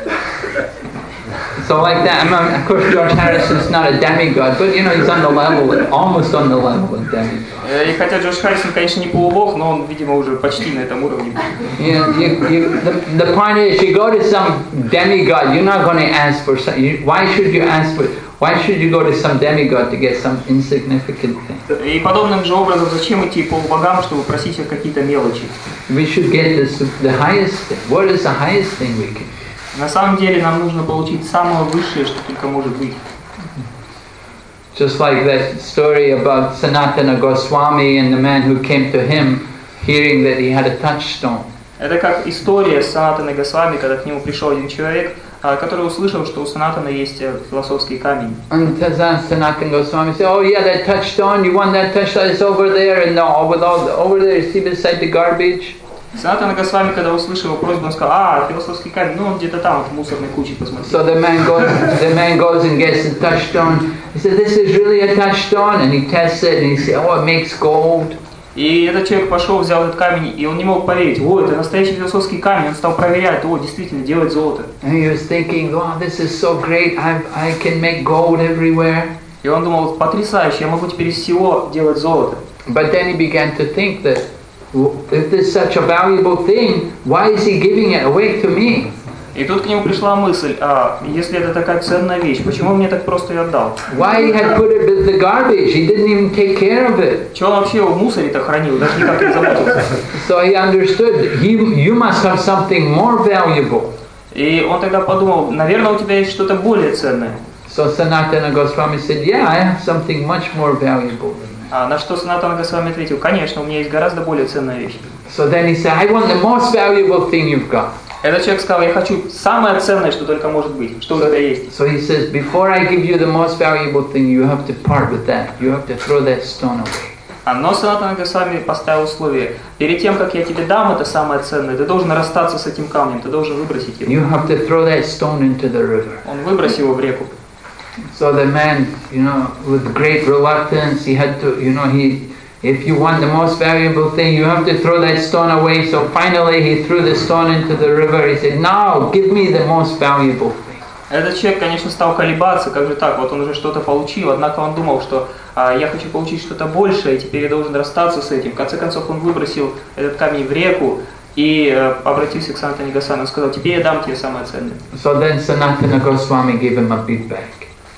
A: so like that, I mean, of course George Harrison's not a demigod, but you know, he's on the level, almost on the level of demigod.
C: И хотя Джордж Харрисон, конечно, не полубог, но он, видимо, уже почти на этом уровне.
A: You, you, you, the, the point is, you go to some demigod, you're not going to ask for some, you, why should you ask for, why should you go to some demigod to get some insignificant thing?
C: И подобным же образом, зачем идти полубогам, чтобы просить их какие-то мелочи?
A: We should get this, the highest thing. What is the highest thing we can?
C: На самом деле нам нужно получить самое высшее, что только может быть.
A: Just like that story about Sanatana Goswami and the man who came to him hearing that he had a touchstone.
C: Это как история с Санатаной Госвами, когда к нему пришел один человек, который услышал, что у Санатана есть философский камень.
A: And Sanatana Goswami said, "Oh yeah, that touchstone. You want that touchstone? It's over there, and all with all over there. See beside the garbage."
C: Санатана Госвами, когда услышал его просьбу, он сказал: "А, философский камень, ну он где-то там, в мусорной куче, посмотри."
A: So the man goes, the man goes and gets the touchstone. He said, "This is really a touchstone," and he tests it, and he said, "Oh, it makes gold."
C: И этот человек пошел, взял этот камень, и он не мог поверить: "О, это настоящий философский камень." Он стал проверять: "О, действительно, делает золото."
A: And he was thinking, "Wow, this is so great! I I can make gold everywhere."
C: И он думал: "Потрясающе, я могу теперь из всего делать золото."
A: But then he began to think that if this is such a valuable thing, why is he giving it away to me?
C: И тут к нему пришла мысль: а если это такая ценная вещь, почему он мне так просто ее отдал?
A: Why he had put it with the garbage? He didn't even take care of it.
C: Чего он вообще в мусоре-то хранил, даже никак не заботился.
A: So he understood. He, you must have something more valuable.
C: И он тогда подумал: наверное, у тебя есть что-то более ценное.
A: So Sanatana Goswami said, "Yeah, I have something much more valuable than that."
C: А на что Санатана Госвами ответил: конечно, у меня есть гораздо более ценная вещь.
A: So then he said, "I want the most valuable thing you've got."
C: Этот человек сказал: я хочу самое ценное, что только может быть, что у тебя есть.
A: So he says, "Before I give you the most valuable thing, you have to part with that. You have to throw that stone away."
C: А но Санатана Госвами поставил условие: перед тем, как я тебе дам это самое ценное, ты должен расстаться с этим камнем, ты должен выбросить его.
A: You have to throw that stone into the river.
C: Он выбросил его в реку.
A: So the man, you know, with great reluctance, he had to, you know, he, if you want the most valuable thing, you have to throw that stone away. So finally he threw the stone into the river. He said, "Now, give me the most valuable thing."
C: Этот человек, конечно, стал колебаться, как же так, вот он уже что-то получил, однако он думал, что а, я хочу получить что-то большее, и теперь я должен расстаться с этим. В конце концов он выбросил этот камень в реку и э, обратился к Санатане Госвами. Он сказал: теперь я дам тебе самое ценное.
A: So then Sanatana Goswami gave him a big bag.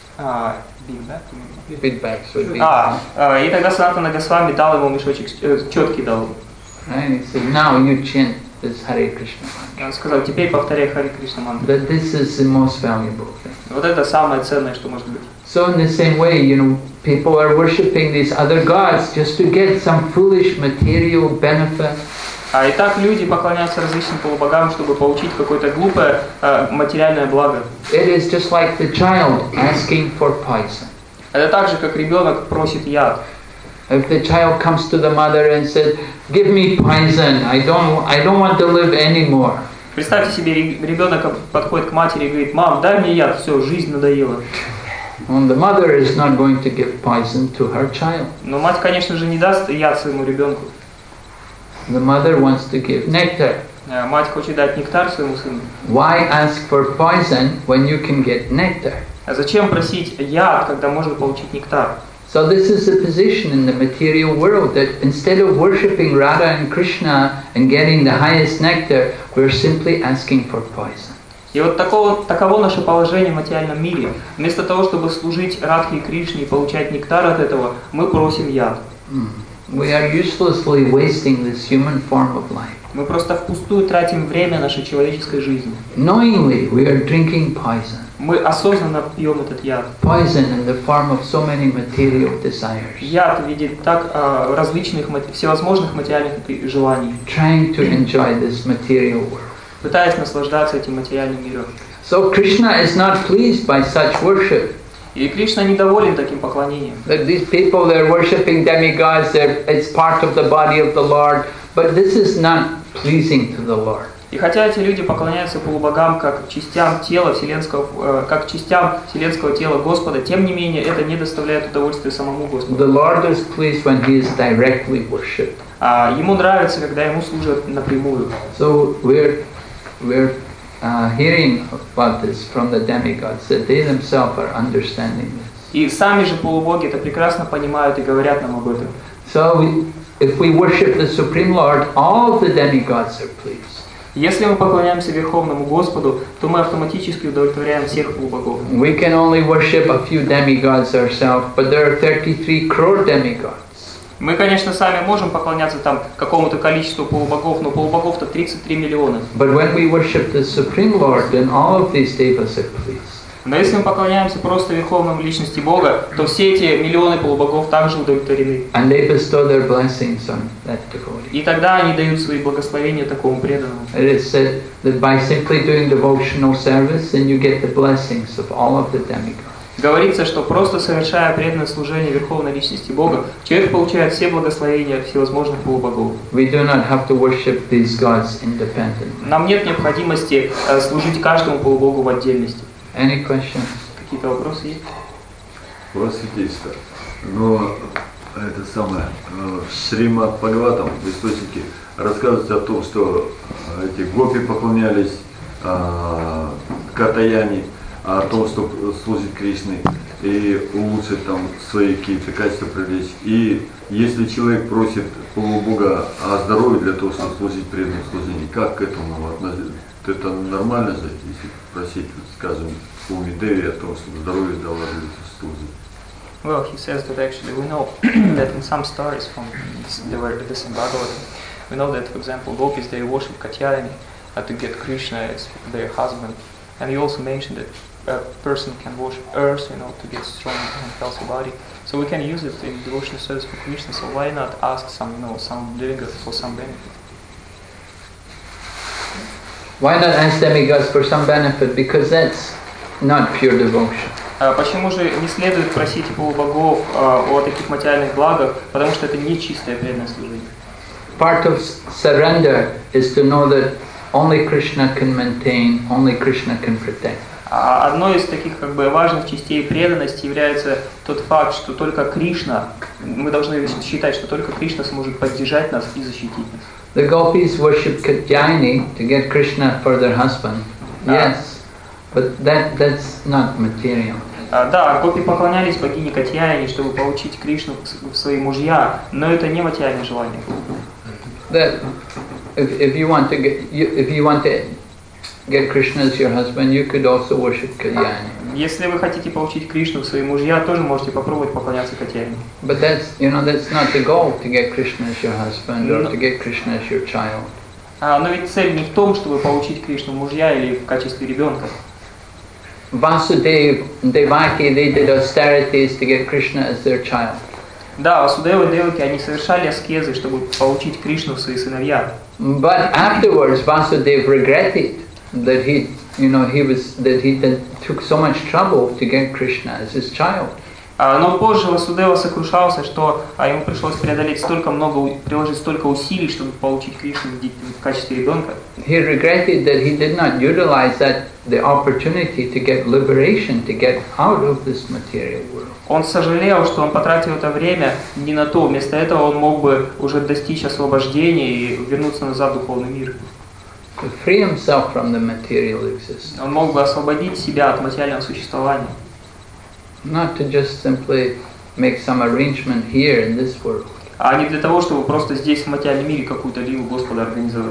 C: А, big bag?
A: Big bag, so big.
C: А, а, и тогда Санатана Госвами дал ему мешочек, э, четкий дал ему.
A: Right? He said, "Now you chant this Hare Krishna mantra.
C: Он сказал: теперь повторяй Харе Кришна мантру.
A: That this is the most valuable thing."
C: Вот это самое ценное, что может быть.
A: So in the same way, you know, people are worshipping these other gods just to get some foolish material benefit.
C: А и так люди поклоняются различным полубогам, чтобы получить какое-то глупое э, материальное благо.
A: It is just like the child asking for poison.
C: Это так же, как ребенок просит яд.
A: If the child comes to the mother and says, "Give me poison, I don't, I don't want to live anymore."
C: Представьте себе, ребенок подходит к матери и говорит: "Мам, дай мне яд, все, жизнь надоела."
A: And the mother is not going to give poison to her child.
C: Но мать, конечно же, не даст яд своему ребенку.
A: The mother wants to give nectar.
C: Мать хочет дать нектар своему сыну.
A: Why ask for poison when you can get nectar?
C: А зачем просить яд, когда можно получить нектар?
A: So this is the position in the material world, that instead of worshipping Radha and Krishna and getting the highest nectar, we're simply asking for poison.
C: И вот такого, таково наше положение в материальном мире. Вместо того, чтобы служить Радхе и Кришне и получать нектар от этого, мы просим яд.
A: Mm. We are uselessly wasting this human form of life.
C: Мы просто впустую тратим время нашей человеческой жизни.
A: Knowingly, we are drinking poison.
C: Мы осознанно пьем этот яд.
A: Poison in the form of so many material desires.
C: Яд в виде так а, различных, всевозможных материальных желаний.
A: Trying to enjoy this material world.
C: Пытаясь наслаждаться этим материальным миром.
A: So Krishna is not pleased by such worship.
C: И Кришна недоволен таким поклонением.
A: That these people, they're worshipping demigods, they're, it's part of the body of the Lord, but this is not pleasing to the Lord.
C: И хотя эти люди поклоняются полубогам как частям тела вселенского, э, как частям вселенского тела Господа, тем не менее это не доставляет удовольствия самому Господу.
A: The Lord is pleased when He is directly worshipped.
C: А ему нравится, когда ему служат напрямую.
A: So we're we're uh, hearing about this from the demigods, that they themselves are understanding this.
C: И сами же полубоги это прекрасно понимают и говорят нам об этом.
A: So we, if we worship the Supreme Lord, all the demigods are pleased.
C: Если мы поклоняемся Верховному Господу, то мы автоматически удовлетворяем всех полубогов.
A: We can only worship a few demigods ourselves, but there are thirty-three crore demigods.
C: Мы, конечно, сами можем поклоняться там какому-то количеству полубогов, но полубогов-то тридцать три миллиона.
A: But when we worship the Supreme Lord, then all of these devas are pleased.
C: Но если мы поклоняемся просто верховному личности Бога, то все эти миллионы полубогов также удовлетворены.
A: And they bestow their blessings on that devotee.
C: И тогда они дают свои благословения такому преданному.
A: It is said that by simply doing devotional service, then you get the blessings of all of the demigods.
C: Говорится, что просто совершая преданное служение верховной личности Бога, человек получает все благословения всевозможных полубогов.
A: We do not have to worship these gods independently.
C: Нам нет необходимости э, служить каждому полубогу в отдельности.
A: Any questions?
C: Какие-то вопросы есть?
B: Просветительство. Но это самое, в Шримад Бхагаватам, в источнике, рассказывается о том, что эти гопи поклонялись а, Катаяне, о том, что служить Кришне и улучшить там свои какие-то качества привлечь. И если человек просит полубога о здоровье для того, чтобы служить преданное служение, как к этому относиться? Это нормально же, если просить, скажем, Уми Деви о том, чтобы здоровье дала для служить?
C: Well, he says that actually we know that in some stories from this, the this in Bhagavatam, we know that, for example, gopis, they worship Katyayani uh, to get Krishna as their husband. And he also mentioned that a person can worship earth, you know, to get strong and healthy body. So we can use it in devotional service for Krishna. So why not ask some, you know, some demigods for some benefit?
A: Why not ask demigods for some benefit? Because that's not pure devotion.
C: Uh, почему же не следует просить полубогов uh, о таких материальных благах? Потому что это не чистое преданное служение.
A: Part of surrender is to know that only Krishna can maintain, only Krishna can protect.
C: А одной из таких как бы важных частей преданности является тот факт, что только Кришна, мы должны считать, что только Кришна сможет поддержать нас и защитить нас.
A: The gopis worship Katyayani to get Krishna for their husband. Yes, but that that's not material.
C: Uh, да, гопи поклонялись богине Катьяйне, чтобы получить Кришну в свои мужья, но это не материальное желание.
A: That if if you want to get you, if you want to get Krishna as your husband, you could also worship Katyayani.
C: Если вы хотите получить Кришну в свои мужья, тоже можете попробовать поклоняться Катьяйне.
A: But that's you know that's not the goal to get Krishna as your husband or to get Krishna as your child.
C: Uh, но ведь цель не в том, чтобы получить Кришну в мужья или в качестве ребенка.
A: Vasudeva, Devaki, they did austerities to get Krishna as their child.
C: Да, Васудева и Деваки, они совершали аскезы, чтобы получить Кришну в свои сыновья.
A: But afterwards, Vasudeva regretted that he, you know, he was that he did, took so much trouble to get Krishna as his child.
C: Uh, но позже Васудева сокрушался, что uh, ему пришлось преодолеть столько много, приложить столько усилий, чтобы получить Кришну в качестве ребенка.
A: He regretted that he did not utilize that the opportunity to get liberation, to get out of this material world.
C: Он сожалел, что он потратил это время не на то. Вместо этого он мог бы уже достичь освобождения и вернуться назад в духовный мир.
A: To free himself from the material existence.
C: Он мог бы освободить себя от материального существования.
A: Not to just simply make some arrangement here in this world.
C: А не для того, чтобы просто здесь в материальном мире какую-то лилу Господа организовать.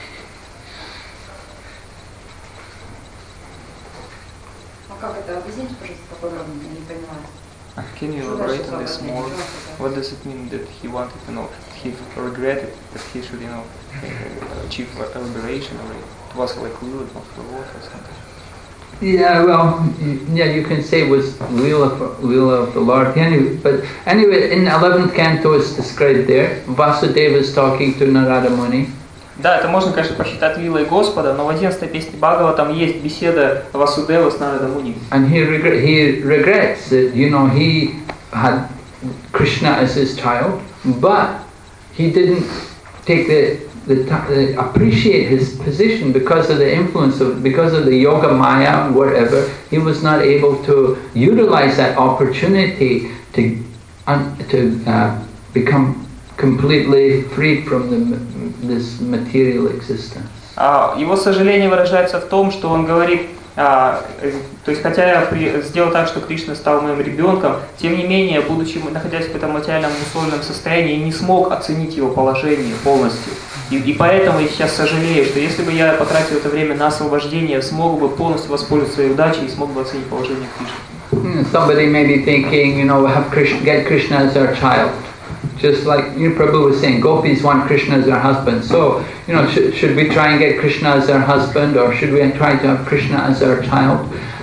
G: А как это? Объясните, пожалуйста, поподробнее, я не понимаю.
C: Can you elaborate on this more? What does it mean that he wanted to know? He regretted that he should, you know, achieve liberation, or it was like will of the Lord or something?
A: Yeah, well, yeah, you can say it was Leela, Leela of the Lord. Anyway, but anyway, in the eleventh canto it's described there. Vasudeva is talking to Narada Muni.
C: Да, это можно, конечно, посчитать лилой Господа, но в одиннадцатой песне Бхагава там есть беседа Васудева с Нарада Муни.
A: And he regret, he regrets that, you know, he had Krishna as his child, but he didn't take the The, the appreciate his position because of the influence of because of the yoga maya, whatever. He was not able to utilize that opportunity to un, to uh, become completely freed from the, this material existence.
C: Его сожаление выражается в том, что он говорит, а, то есть хотя я при, сделал так, что Кришна стал моим ребенком, тем не менее, будучи находясь в этом материальном условном состоянии, не смог оценить его положение полностью. И, и поэтому я сейчас сожалею, что если бы я потратил это время на освобождение, смог бы полностью воспользоваться своей удачей и смог бы оценить положение Кришны.
A: Somebody may be thinking, you know, have Krishna, get Krishna as our child. Just like you know, Prabhu was saying, gopis want Krishna as their husband. So, you know, should, should we try and get Krishna as our husband, or should we try to have Krishna as our child?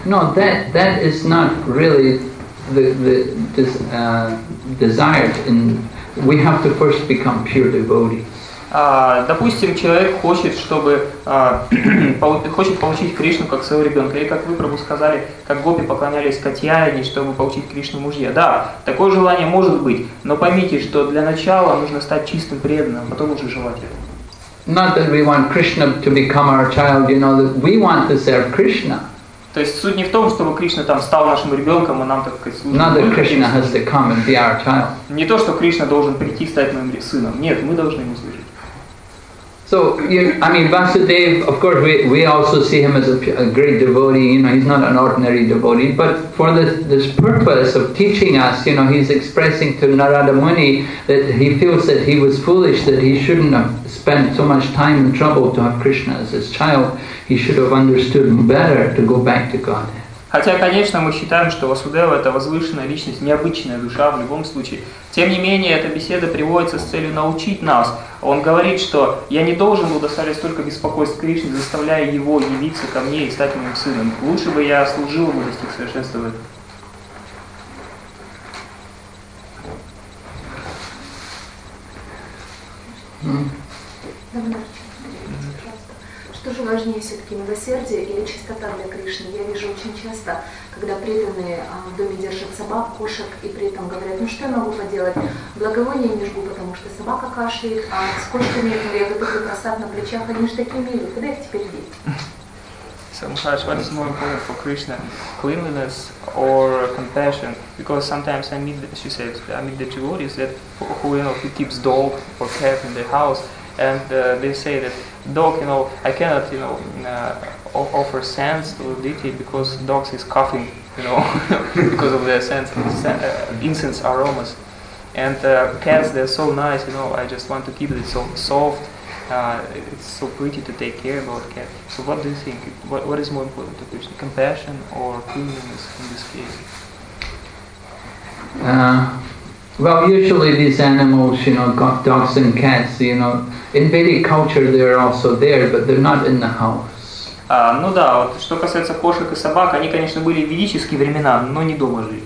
A: No, that that is not really the the this, uh, desired. In we have to first become pure devotees.
C: А, допустим, человек хочет, чтобы а, хочет получить Кришну как своего ребенка, или как вы, Прабху, сказали, как гопи поклонялись Катьяяне, чтобы получить Кришну мужья. Да, такое желание может быть, но поймите, что для начала нужно стать чистым преданным, а потом уже желать это.
A: Not that we want Krishna to become our child, you know, that we want to serve Krishna.
C: То есть суть не в том, чтобы Кришна там стал нашим ребенком, и нам, так сказать, служить.
A: Not that Krishna has to come and be our child.
C: Не то, что Кришна должен прийти стать моим сыном. Нет, мы должны ему служить.
A: So, you, I mean, Vasudeva, of course, we, we also see him as a, a great devotee, you know, he's not an ordinary devotee, but for this, this purpose of teaching us, you know, he's expressing to Narada Muni that he feels that he was foolish, that he shouldn't have spent so much time and trouble to have Krishna as his child. He should have understood better to go back to Godhead.
C: Хотя, конечно, мы считаем, что Васудева – это возвышенная личность, необычная душа в любом случае. Тем не менее, эта беседа приводится с целью научить нас. Он говорит, что я не должен был доставлять столько беспокойств Кришне, заставляя его явиться ко мне и стать моим сыном. Лучше бы я служил ему, достиг совершенства в этом.
F: Что же важнее все-таки, милосердие или чистота для Кришны? Я вижу очень часто, когда преданные а, в доме держат собак, кошек, и при этом говорят, ну что я могу поделать, благовоние не жгу, потому что собака кашляет, а с кошками я готовлю просад на плечах, они же такие милые, куда их теперь деть?
C: So, Maharaj, what is more important for Krishna, cleanliness or compassion? Because sometimes I meet, she says, I meet the devotees that who, you know, who keeps dog or cat in their house, and uh, they say that dog, you know, I cannot, you know, uh, offer scents to the deity because dogs is coughing, you know, because of their scents, uh, incense aromas. And uh, cats, they're so nice, you know, I just want to keep it so soft. Uh, it's so pretty to take care about cat. So what do you think? What, what is more important to Krishna, compassion or cleanliness in this case?
A: Uh, well, usually these animals, you know, got dogs and cats, you know, in Vedic culture they're also there, but they're not in the house.
C: А, ну да, вот что касается кошек и собак, они, конечно, были в ведические времена, но не дома жили.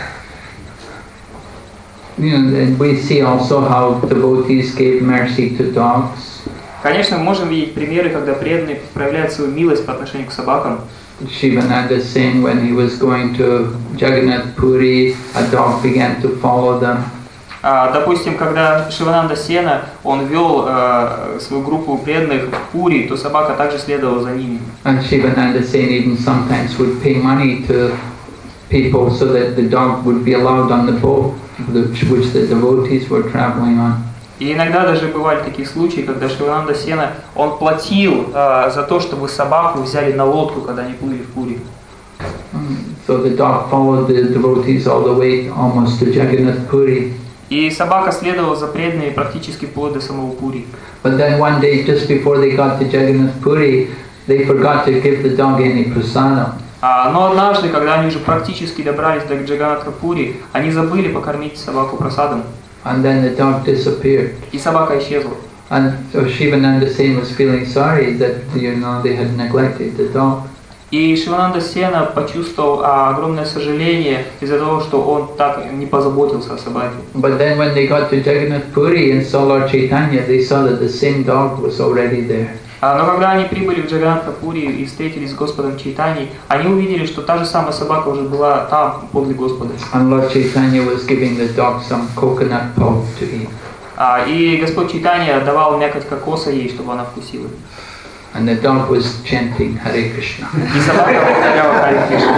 A: You know, and we see also how devotees gave mercy to dogs.
C: Конечно, мы можем видеть примеры, когда преданные проявляют свою милость по отношению к собакам.
A: Shivananda Singh, when he was going to Jagannath Puri, a dog began to follow them.
C: А, допустим, когда Шивананда Сена, он вел э, свою группу преданных в Пури, то собака также следовала за ними.
A: And Shivananda Singh even sometimes would pay money to people so that the dog would be allowed on the boat which the devotees were traveling on.
C: И иногда даже бывали такие случаи, когда Шивананда Сена, он платил э, за то, чтобы собаку взяли на лодку, когда они плыли в Пури.
A: So the dog followed the devotees all the way almost to Jagannath Puri.
C: И собака следовала за преданными практически вплоть до самого Пури.
A: But then one day, just before they got to Jagannath Puri, they forgot to give the dog any prasadam.
C: А, но однажды, когда они уже практически добрались до Джаганнатха Пури, они забыли покормить собаку прасадом.
A: And then the dog disappeared.
C: И собака исчезла.
A: And so Shivananda Sena was feeling sorry that, you know, they had neglected the dog.
C: И Шивананда Сена почувствовал а, огромное сожаление из-за того, что он так не позаботился о собаке.
A: But then when they got to Jagannath Puri and saw Lord Chaitanya, they saw that the same dog was already there.
C: А, но когда они прибыли в Джаганнатха Пури и встретились с Господом Чайтаньей, они увидели, что та же самая собака уже была там, подле Господа.
A: And Lord Chaitanya was giving the dog some coconut pulp to eat.
C: А, и Господь Чайтанья давал мякоть кокоса ей, чтобы она вкусила.
A: And the dog was chanting Hare Krishna.
C: И собака повторяла Харе Кришна.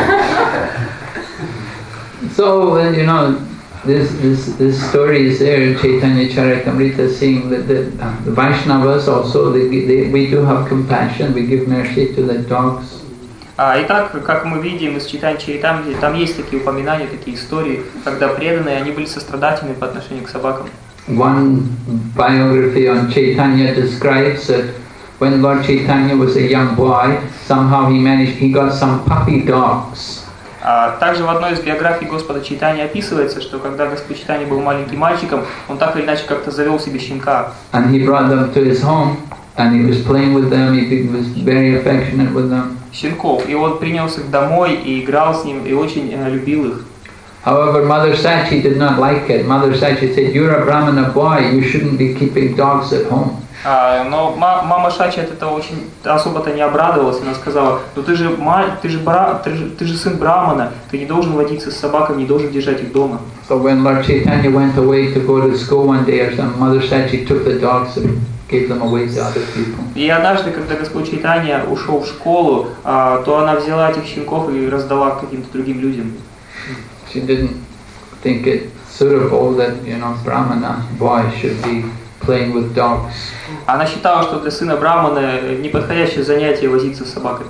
A: So, uh, you know, this this this story is there in Chaitanya Charitamrita, saying that the, uh, the Vaishnavas also, they, they, we do have compassion, we give mercy to the dogs.
C: А, итак, как мы видим из Чайтаньи Чаритамрити, там есть такие упоминания, такие истории, когда преданные, они были сострадательны по отношению к собакам.
A: One biography on Chaitanya describes that when Lord Chaitanya was a young boy, somehow he managed, he got some puppy dogs.
C: А, также в одной из биографий Господа Чайтаньи описывается, что когда Господь Чайтанья был маленьким мальчиком, он так или иначе как-то завел себе щенка.
A: And he brought them to his home, and he was playing with them, he was very affectionate with them.
C: щенков, и он принес их домой и играл с ним, и очень э, любил их.
A: However, Mother Sachi did not like it. Mother Sachi said, "You're a Brahmana boy, you shouldn't be keeping dogs at home."
C: А, но ма- мама Шачи от этого очень особо-то не обрадовалась. Она сказала: ну ты же, ма- ты, же бра- ты, же, ты же сын Брахмана, ты не должен водиться с собаками, не должен держать их дома.
A: So when Lord Chaitanya went away to go to school one day or something, Mother Sachi took the dogs and gave them away to other people.
C: И однажды, когда Господь Чайтанья ушел в школу, а, то она взяла этих щенков и раздала каким-то другим людям.
A: She didn't think it suitable that, you know, Brahmana boy should be playing with dogs.
C: Она считала, что для сына Брахмана неподходящее занятие возиться с собаками.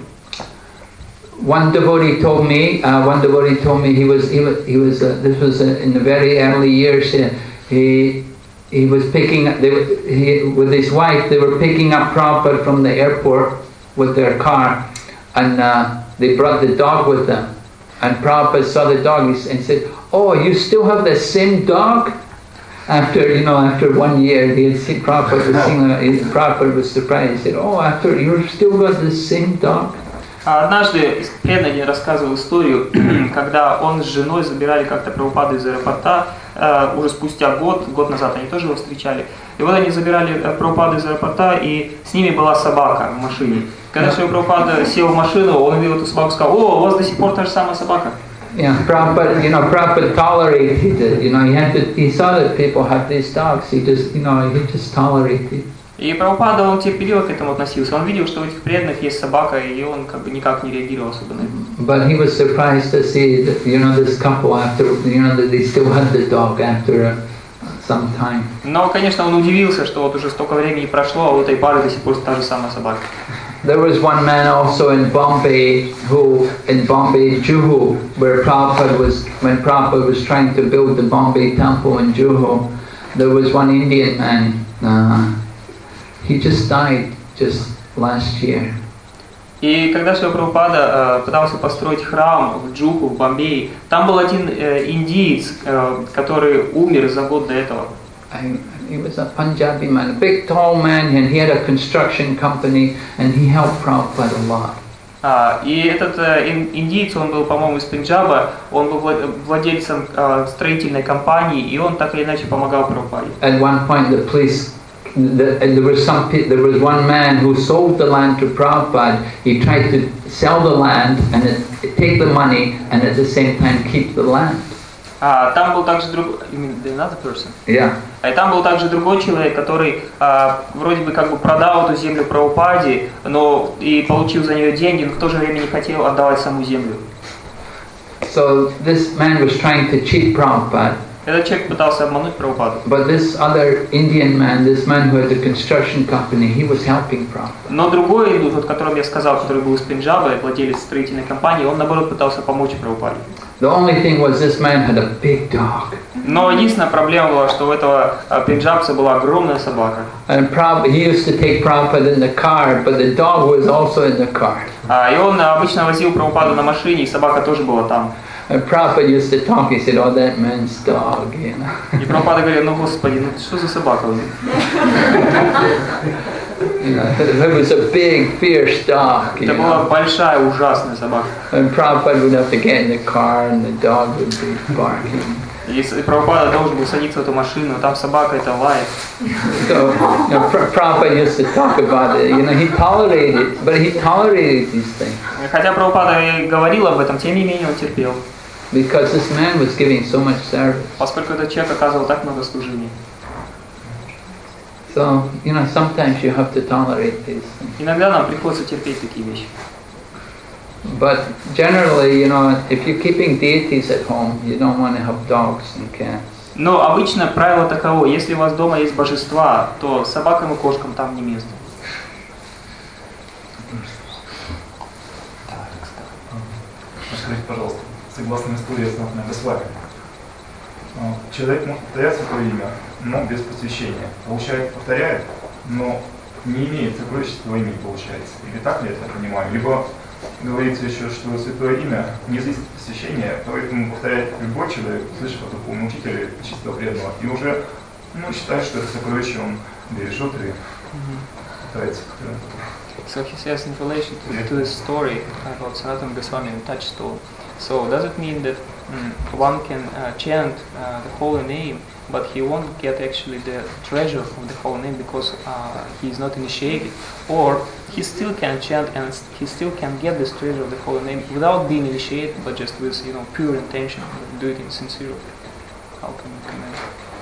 A: One devotee told me, uh, one devotee told me he was, he was, he was uh, this was uh, in the very early years, uh, he, he was picking up, they were, he, with his wife, they were picking up Prabhupada from the airport with their car, and uh, they brought the dog with them. And Prabhupada saw the dog and said, "Oh, you still have the same dog?" After, you know, after one year, he had seen Prabhupada was seeing, Prabhupada was surprised. He said, "Oh, after you've still got the same dog?"
C: Однажды преданный рассказывал историю, когда он с женой забирали как-то Прабхупаду из аэропорта, э, уже спустя год, год назад они тоже его встречали. И вот они забирали Прабхупаду из аэропорта, и с ними была собака в машине. Когда Шрила Прабхупада сел в машину, он увидел эту собаку и сказал: "О, у вас до сих пор та же самая собака."
A: Yeah, Prabhupada, you know, Prabhupada tolerated it. You know, he had to, he saw that people had these dogs. He just, you know, he just tolerated.
C: И Прабхупада, он терпеливо к этому относился. Он видел, что у этих преданных есть собака, и он как бы никак не реагировал особо на это.
A: But he was surprised to see that, you know, this couple after, you know, that they still had the dog after uh, some time.
C: Но, конечно, он удивился, что вот уже столько времени прошло, а у этой пары до сих пор та же самая собака.
A: There was one man also in Bombay, who, in Bombay, Juhu, where Prabhupada was, when Prabhupada was trying to build the Bombay temple in Juhu, there was one Indian man, uh, he just died just last year.
C: И когда Шрила Прабхупада э, пытался построить храм в Джуху, в Бомбее, там был один э, индиец, э, который умер за год до этого.
A: I, he was a Punjabi man, a big tall man, and he had a construction company, and he helped Prabhupada a lot.
C: А, и этот э, индиец, он был, по-моему, из Пенджаба, он был владельцем э, строительной компании, и он так или иначе помогал Прабхупаде.
A: At one point, the police, the, there was some, there was one man who sold the land to Prabhupada. He tried to sell the land and it, take the money, and at the same time keep the land.
C: А, там был также друг, you mean another person?
A: Yeah.
C: И там был также другой человек, который а, вроде бы как бы продал эту землю Прабхупаде, но и получил за нее деньги, но в то же время не хотел отдавать саму землю.
A: So this man was trying to cheat Prabhupada.
C: Этот человек пытался обмануть Прабхупаду.
A: But this other Indian man, this man who had a construction company, he was helping Prabhupada.
C: Но другой индус, о котором я сказал, который был из Пенджаба, владелец строительной компании, он наоборот пытался помочь Прабхупаде.
A: The only thing was this man had a big dog.
C: Но единственная проблема была, что у этого пенджабца была огромная собака.
A: And Prabhupada, he used to take Prabhupada in the car, but the dog was also in the car.
C: А, и он обычно возил Прабхупаду на машине, и собака тоже была там.
A: And Prabhupada used to talk, he said, "Oh, that man's dog," you know.
C: И Прабхупада говорил: "Ну, Господи, ну что за собака?"
A: You know, it was a big, fierce dog. You
C: Это была
A: know.
C: большая, ужасная собака.
A: And Prabhupada would have to get in the car, and the dog would be barking.
C: И Прабхупада должен был садиться в эту машину, там собака это лает.
A: So, you know, Prabhupada used to talk about it. You know, he tolerated, but he tolerated these things
C: Хотя Прабхупада и говорил об этом, тем не менее он терпел,
A: because this man was giving so much service.
C: поскольку этот человек оказывал так много служения.
A: So, you know, sometimes you have to tolerate these things.
C: Иногда нам приходится терпеть такие вещи.
A: But generally, you know, if you're keeping deities at home, you don't want to have dogs and cats.
C: Но обычно правило таково: если у вас дома есть божества, то собакам и кошкам там не место.
H: Скажите, пожалуйста, согласно истории основной Госвами, человек может повторять свое имя, но без посвящения. Получает, повторяет, но не имеет сокровища своего имени, получается. Или так ли я это понимаю? Либо говорится еще, что святое имя не зависит от посвящения, поэтому повторяет любой человек, услышав от духовного учителя чистого преданного, и уже ну, считает, что это сокровище он бережет и повторяется, повторяется.
C: So he says in relation to, to this story about Sanatana Goswami and touchstone. So does it mean that mm, one can uh, chant uh, the holy name, but he won't get actually the treasure of the holy name because uh, he is not initiated, or he still can chant and he still can get this treasure of the holy name without being initiated, but just with you know pure intention, do it in sincerity? How can you comment?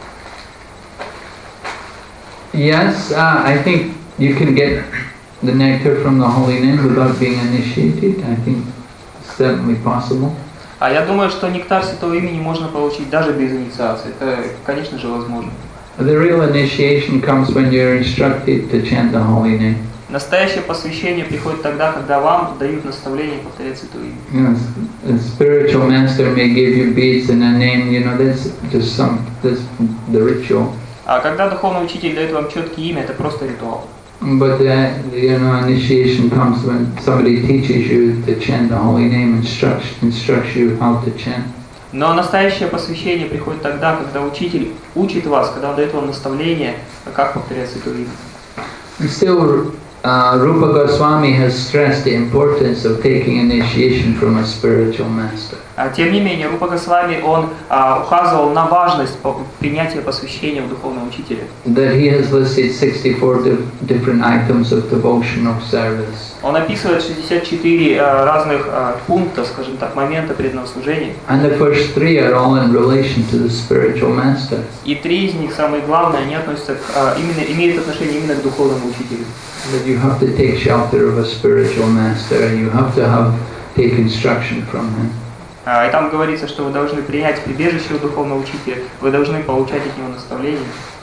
A: Yes, uh, I think you can get the nectar from the holy name without being initiated. I think it's certainly possible.
C: А я думаю, что нектар святого имени можно получить даже без инициации. Это, конечно же, возможно.
A: The real initiation comes when you're instructed to chant the holy name.
C: Настоящее посвящение приходит тогда, когда вам дают наставление повторять святое имя.
A: Yes, a spiritual master may give you beads and a name. You know, that's just some that's the ritual.
C: А когда духовный учитель дает вам четкие имя, это просто ритуал.
A: But the, you know, initiation comes when somebody teaches you to chant the holy name, instructs instructs you how to chant.
C: Но настоящее посвящение приходит тогда, когда учитель учит вас, когда он дает вам наставление, как повторять святое имя.
A: Still, uh, Rupa Goswami has stressed the importance of taking initiation from a spiritual master.
C: Тем не менее, Рупа Госвами, он а, указывал на важность принятия посвящения у духовного учителя.
A: That he has listed sixty-four di different items of devotional service.
C: Он описывает шестьдесят четыре а, разных а, пункта, скажем так, момента преданного служения.
A: And the first three are all in relation to the spiritual master.
C: И три из них, самые главные, они относятся к, а, именно, имеют отношение именно к духовному учителю.
A: That you have to take shelter of a spiritual master, and you have to have take instruction from him.
C: И там говорится, что вы должны принять прибежище у духовного учителя, вы должны получать от него наставления.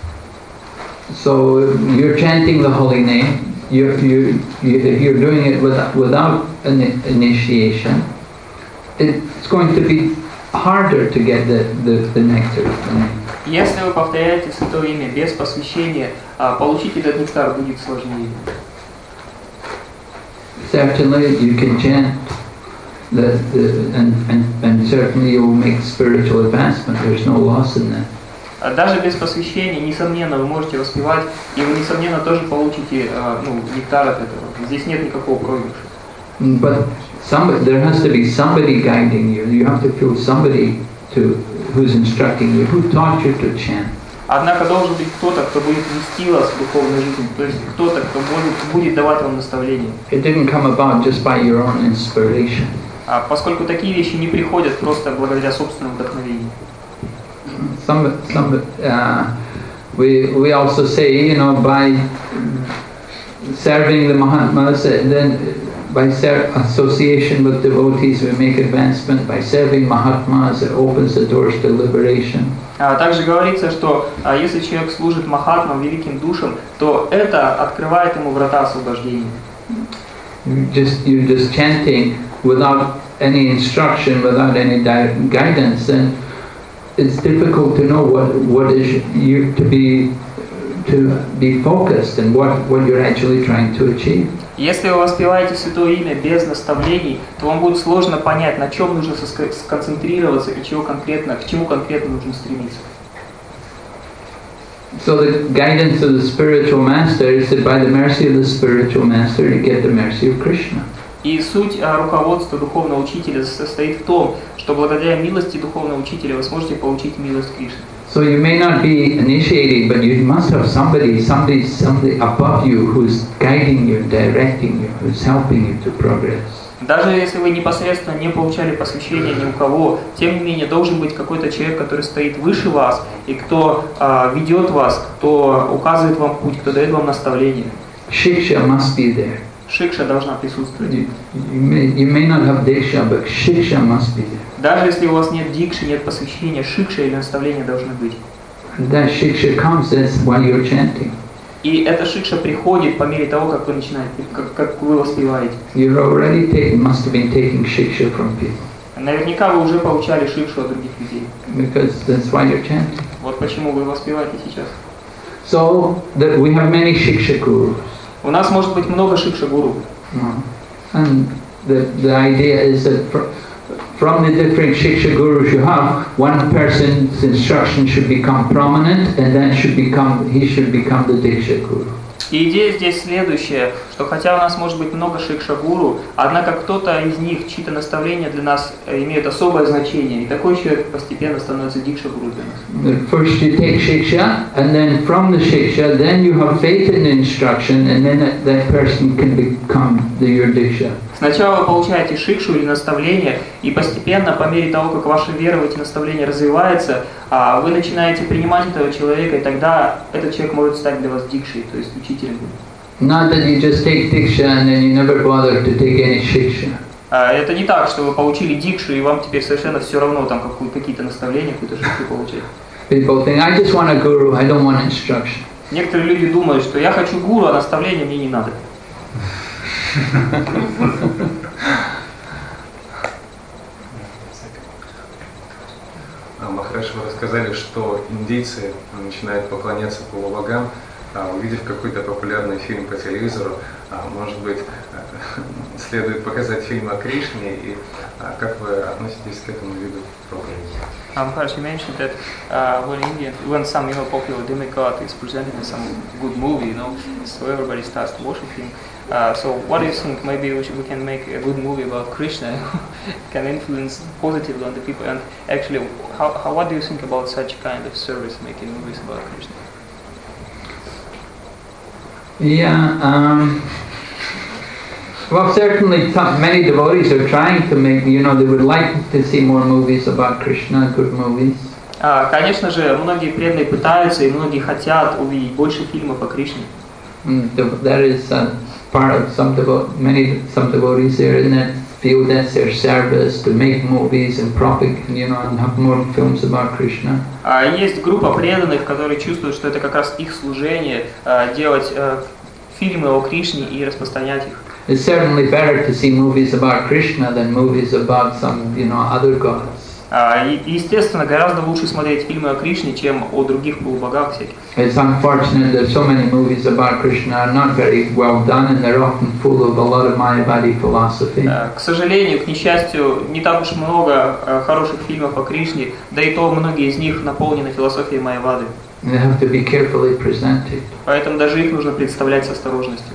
A: So you're chanting the holy name. You're you you're doing it without without an initiation. It's going to be harder to get the the, the nectar.
C: Если вы повторяете святое имя без посвящения, получить этот нектар будет сложнее.
A: Certainly, you can chant. The, the, and, and, and certainly you will make spiritual advancement. There's no loss in that.
C: Даже без посвящения, несомненно, вы можете воспевать, и вы, несомненно, тоже получите ну, нектар от этого. Здесь нет никакого проигрыша.
A: But somebody, there has to be somebody guiding you. You have to feel somebody to who's instructing you, who taught you to chant.
C: Однако должен быть кто-то, кто будет вести вас в духовную жизнь, то есть кто-то, кто будет, будет давать вам наставления.
A: It didn't come about just by your own inspiration.
C: А поскольку такие вещи не приходят просто благодаря собственному вдохновению.
A: Some, some, uh, we we also say, you know, by serving the Mahatmas, then by association with devotees, we make advancement. By serving Mahatmas, it opens the doors to liberation.
C: А также говорится, что а, если человек служит Махатмам, великим душам, то это открывает ему врата освобождения.
A: You're just you're just chanting without any instruction, without any guidance, then it's difficult to know what what is you to be to be focused and what what you're actually trying to achieve.
C: Если вы воспеваете святое имя без наставлений, то вам будет сложно понять, на чем нужно сконцентрироваться и чего конкретно, к чему конкретно нужно стремиться.
A: So the guidance of the spiritual master is that by the mercy of the spiritual master you get the mercy of Krishna.
C: И суть руководства духовного учителя состоит в том, что благодаря милости духовного учителя вы сможете получить милость Кришны.
A: So you may not be initiated, but you must have somebody, somebody, somebody above you who's guiding you, directing you, who's helping you to progress.
C: Даже если вы непосредственно не получали посвящения ни у кого, тем не менее должен быть какой-то человек, который стоит выше вас и кто а, ведет вас, кто указывает вам путь, кто дает вам наставления.
A: Shiksha must be there.
C: Шикша должна присутствовать.
A: You, you, may, you may not have diksha, but shiksha must be there.
C: Даже если у вас нет дикши, нет посвящения, шикша или наставления должны быть.
A: And that shiksha comes as while you're chanting.
C: И эта шикша приходит по мере того, как вы начинаете, как, как вы воспеваете.
A: You're already taking, must have been taking shiksha from people.
C: Наверняка вы уже получали шикшу от других людей.
A: Because that's why you're chanting.
C: Вот почему вы воспеваете сейчас.
A: So that we have many shiksha gurus.
C: У нас может быть много шикша-гуру.
A: And the the idea is that from the different shiksha gurus you have, one person's instruction should become prominent, and then should become he should become the diksha guru.
C: И идея здесь следующая, что хотя у нас может быть много шикша-гуру, однако кто-то из них, чьи-то наставления для нас имеют особое значение, и такой человек постепенно становится дикша-гуру для нас.
A: First you take shiksha, and then from the shiksha, then you have faith in the instruction, and then that, that person can become the, your diksha.
C: Сначала вы получаете шикшу или наставление, и постепенно, по мере того, как ваша вера в эти наставления развивается, вы начинаете принимать этого человека, и тогда этот человек может стать для вас дикшей, то есть учителем.
A: Not that you just take diksha and then you never bother to take any shiksha.
C: Это не так, что вы получили дикшу, и вам теперь совершенно все равно там какие-то наставления, какую-то шикшу получать.
A: People think, I just want a guru, I don't want instruction.
C: Некоторые люди думают, что я хочу гуру, а наставления мне не надо.
I: Махарадж, вы рассказали, что индийцы начинают поклоняться полубогам, увидев какой-то популярный фильм по телевизору. Может быть, следует показать фильм о Кришне, и как вы относитесь к этому виду проповеди?
C: Um, Maharaj, you mentioned that uh, when Indian, when some you know popular demigod is presented in some good movie, you know, so everybody starts to worship him. Uh, so what do you think? Maybe we, should, we can make a good movie about Krishna, can influence positively on the people. And actually, how, how what do you think about such kind of service, making movies about Krishna?
A: Yeah. Um, Well, certainly many devotees are trying to make, you know, they would like to see more movies about Krishna, good movies.
C: Конечно же, многие преданные пытаются и многие хотят увидеть больше фильмов о Кришне.
A: That is uh, part of some devotees, many some devotees there in that field. That's their service to make movies and propagate, you know, and have more films about Krishna.
C: Есть группа преданных, которые чувствуют, что это как раз их служение делать фильмы о Кришне и распространять их.
A: It's certainly better to see movies about Krishna than movies about some, you know, other gods.
C: Естественно, гораздо лучше смотреть фильмы о Кришне, чем о других полубогах всяких.
A: It's unfortunate that so many movies about Krishna are not very well done, and they're often full of a lot of Mayavadi philosophy.
C: К сожалению, к несчастью, не так уж много хороших фильмов о Кришне, да и то многие из них наполнены философией Майявады.
A: They have to be carefully presented.
C: Поэтому даже их нужно представлять с осторожностью.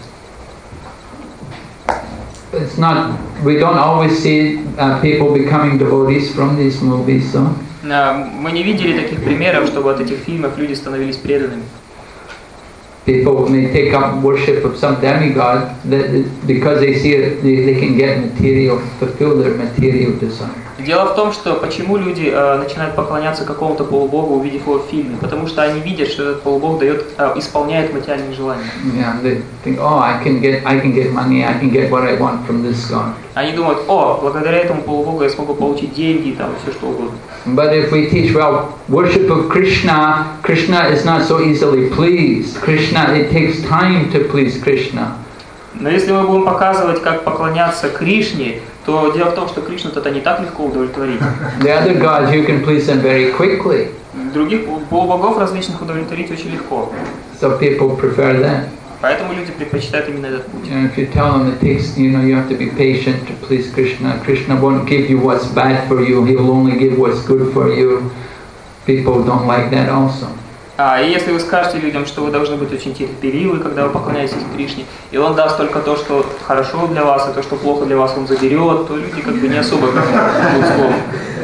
A: It's not. We don't always see uh, people becoming devotees from these movies, so.
C: Мы не видели таких примеров, чтобы от этих фильмов люди становились преданными.
A: People may take up worship of some demigod that because they see it, they, they can get material, fulfill their material desire.
C: Дело в том, что почему люди э, начинают поклоняться какому-то полубогу, увидев его в фильме, потому что они видят, что этот полубог дает, э, исполняет материальные желания.
A: Yeah, they think, oh, I can get, I can get money, I can get what I want from this god.
C: Они думают, о, благодаря этому полубогу я смогу получить деньги, там, все что угодно.
A: But if we teach, well, worship of Krishna, Krishna is not so easily pleased. Krishna, it takes time to please Krishna.
C: Но если мы будем показывать, как поклоняться Кришне, то дело в том, что Кришну-то не так легко удовлетворить.
A: The other gods, you can please them very quickly.
C: Других полубогов различных удовлетворить очень легко.
A: So people prefer that.
C: Поэтому люди предпочитают именно этот путь.
A: And if you tell them it takes, you know, you have to be patient to please Krishna. Krishna won't give you what's bad for you. He will only give what's good for you. People don't like that also.
C: А, и если вы скажете людям, что вы должны быть очень терпеливы, когда вы поклоняетесь Кришне, и он даст только то, что хорошо для вас, и то, что плохо для вас, он заберет, то люди как бы не особо будут склонны.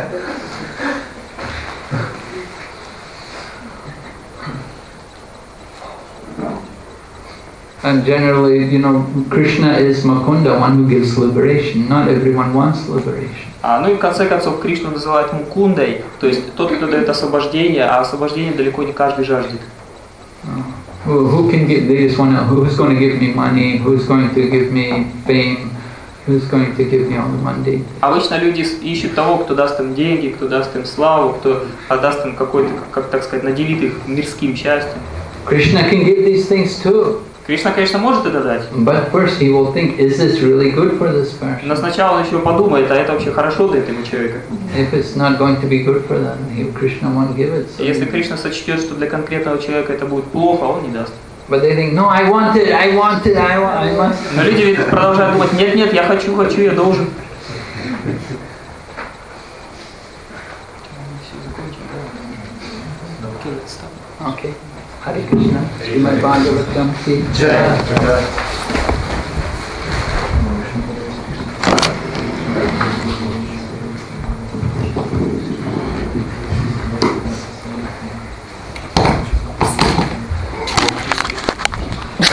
A: And generally, you know, Krishna is Mukunda, one who gives liberation. Not everyone wants liberation.
C: А, ну и в конце концов Кришну называют Мукундой, то есть тот, кто дает освобождение, а освобождение далеко не каждый жаждет.
A: Who, who can give? They just want to. Who's going to give me money? Who's going to give me fame? Who's going to give me all the mundane?
C: Обычно люди ищут того, кто даст им деньги, кто даст им славу, кто даст им какой-то, как так сказать, наделит их мирским счастьем.
A: Krishna can give these things too.
C: Кришна, конечно, может это дать.
A: But first he will think, is this really good for this person?
C: Но сначала он еще подумает, а это вообще хорошо для этого человека.
A: If it's not going to be good for them, he, Krishna won't give it. So
C: если Кришна сочтет, что для конкретного человека это будет плохо, он не даст.
A: But they think, no, I want it, I want it, I want, I must.
C: Но люди ведь продолжают думать, нет, нет, я хочу, хочу, я должен.
A: Okay. Hare Krishna. Srimad Bhagavatam ki jai.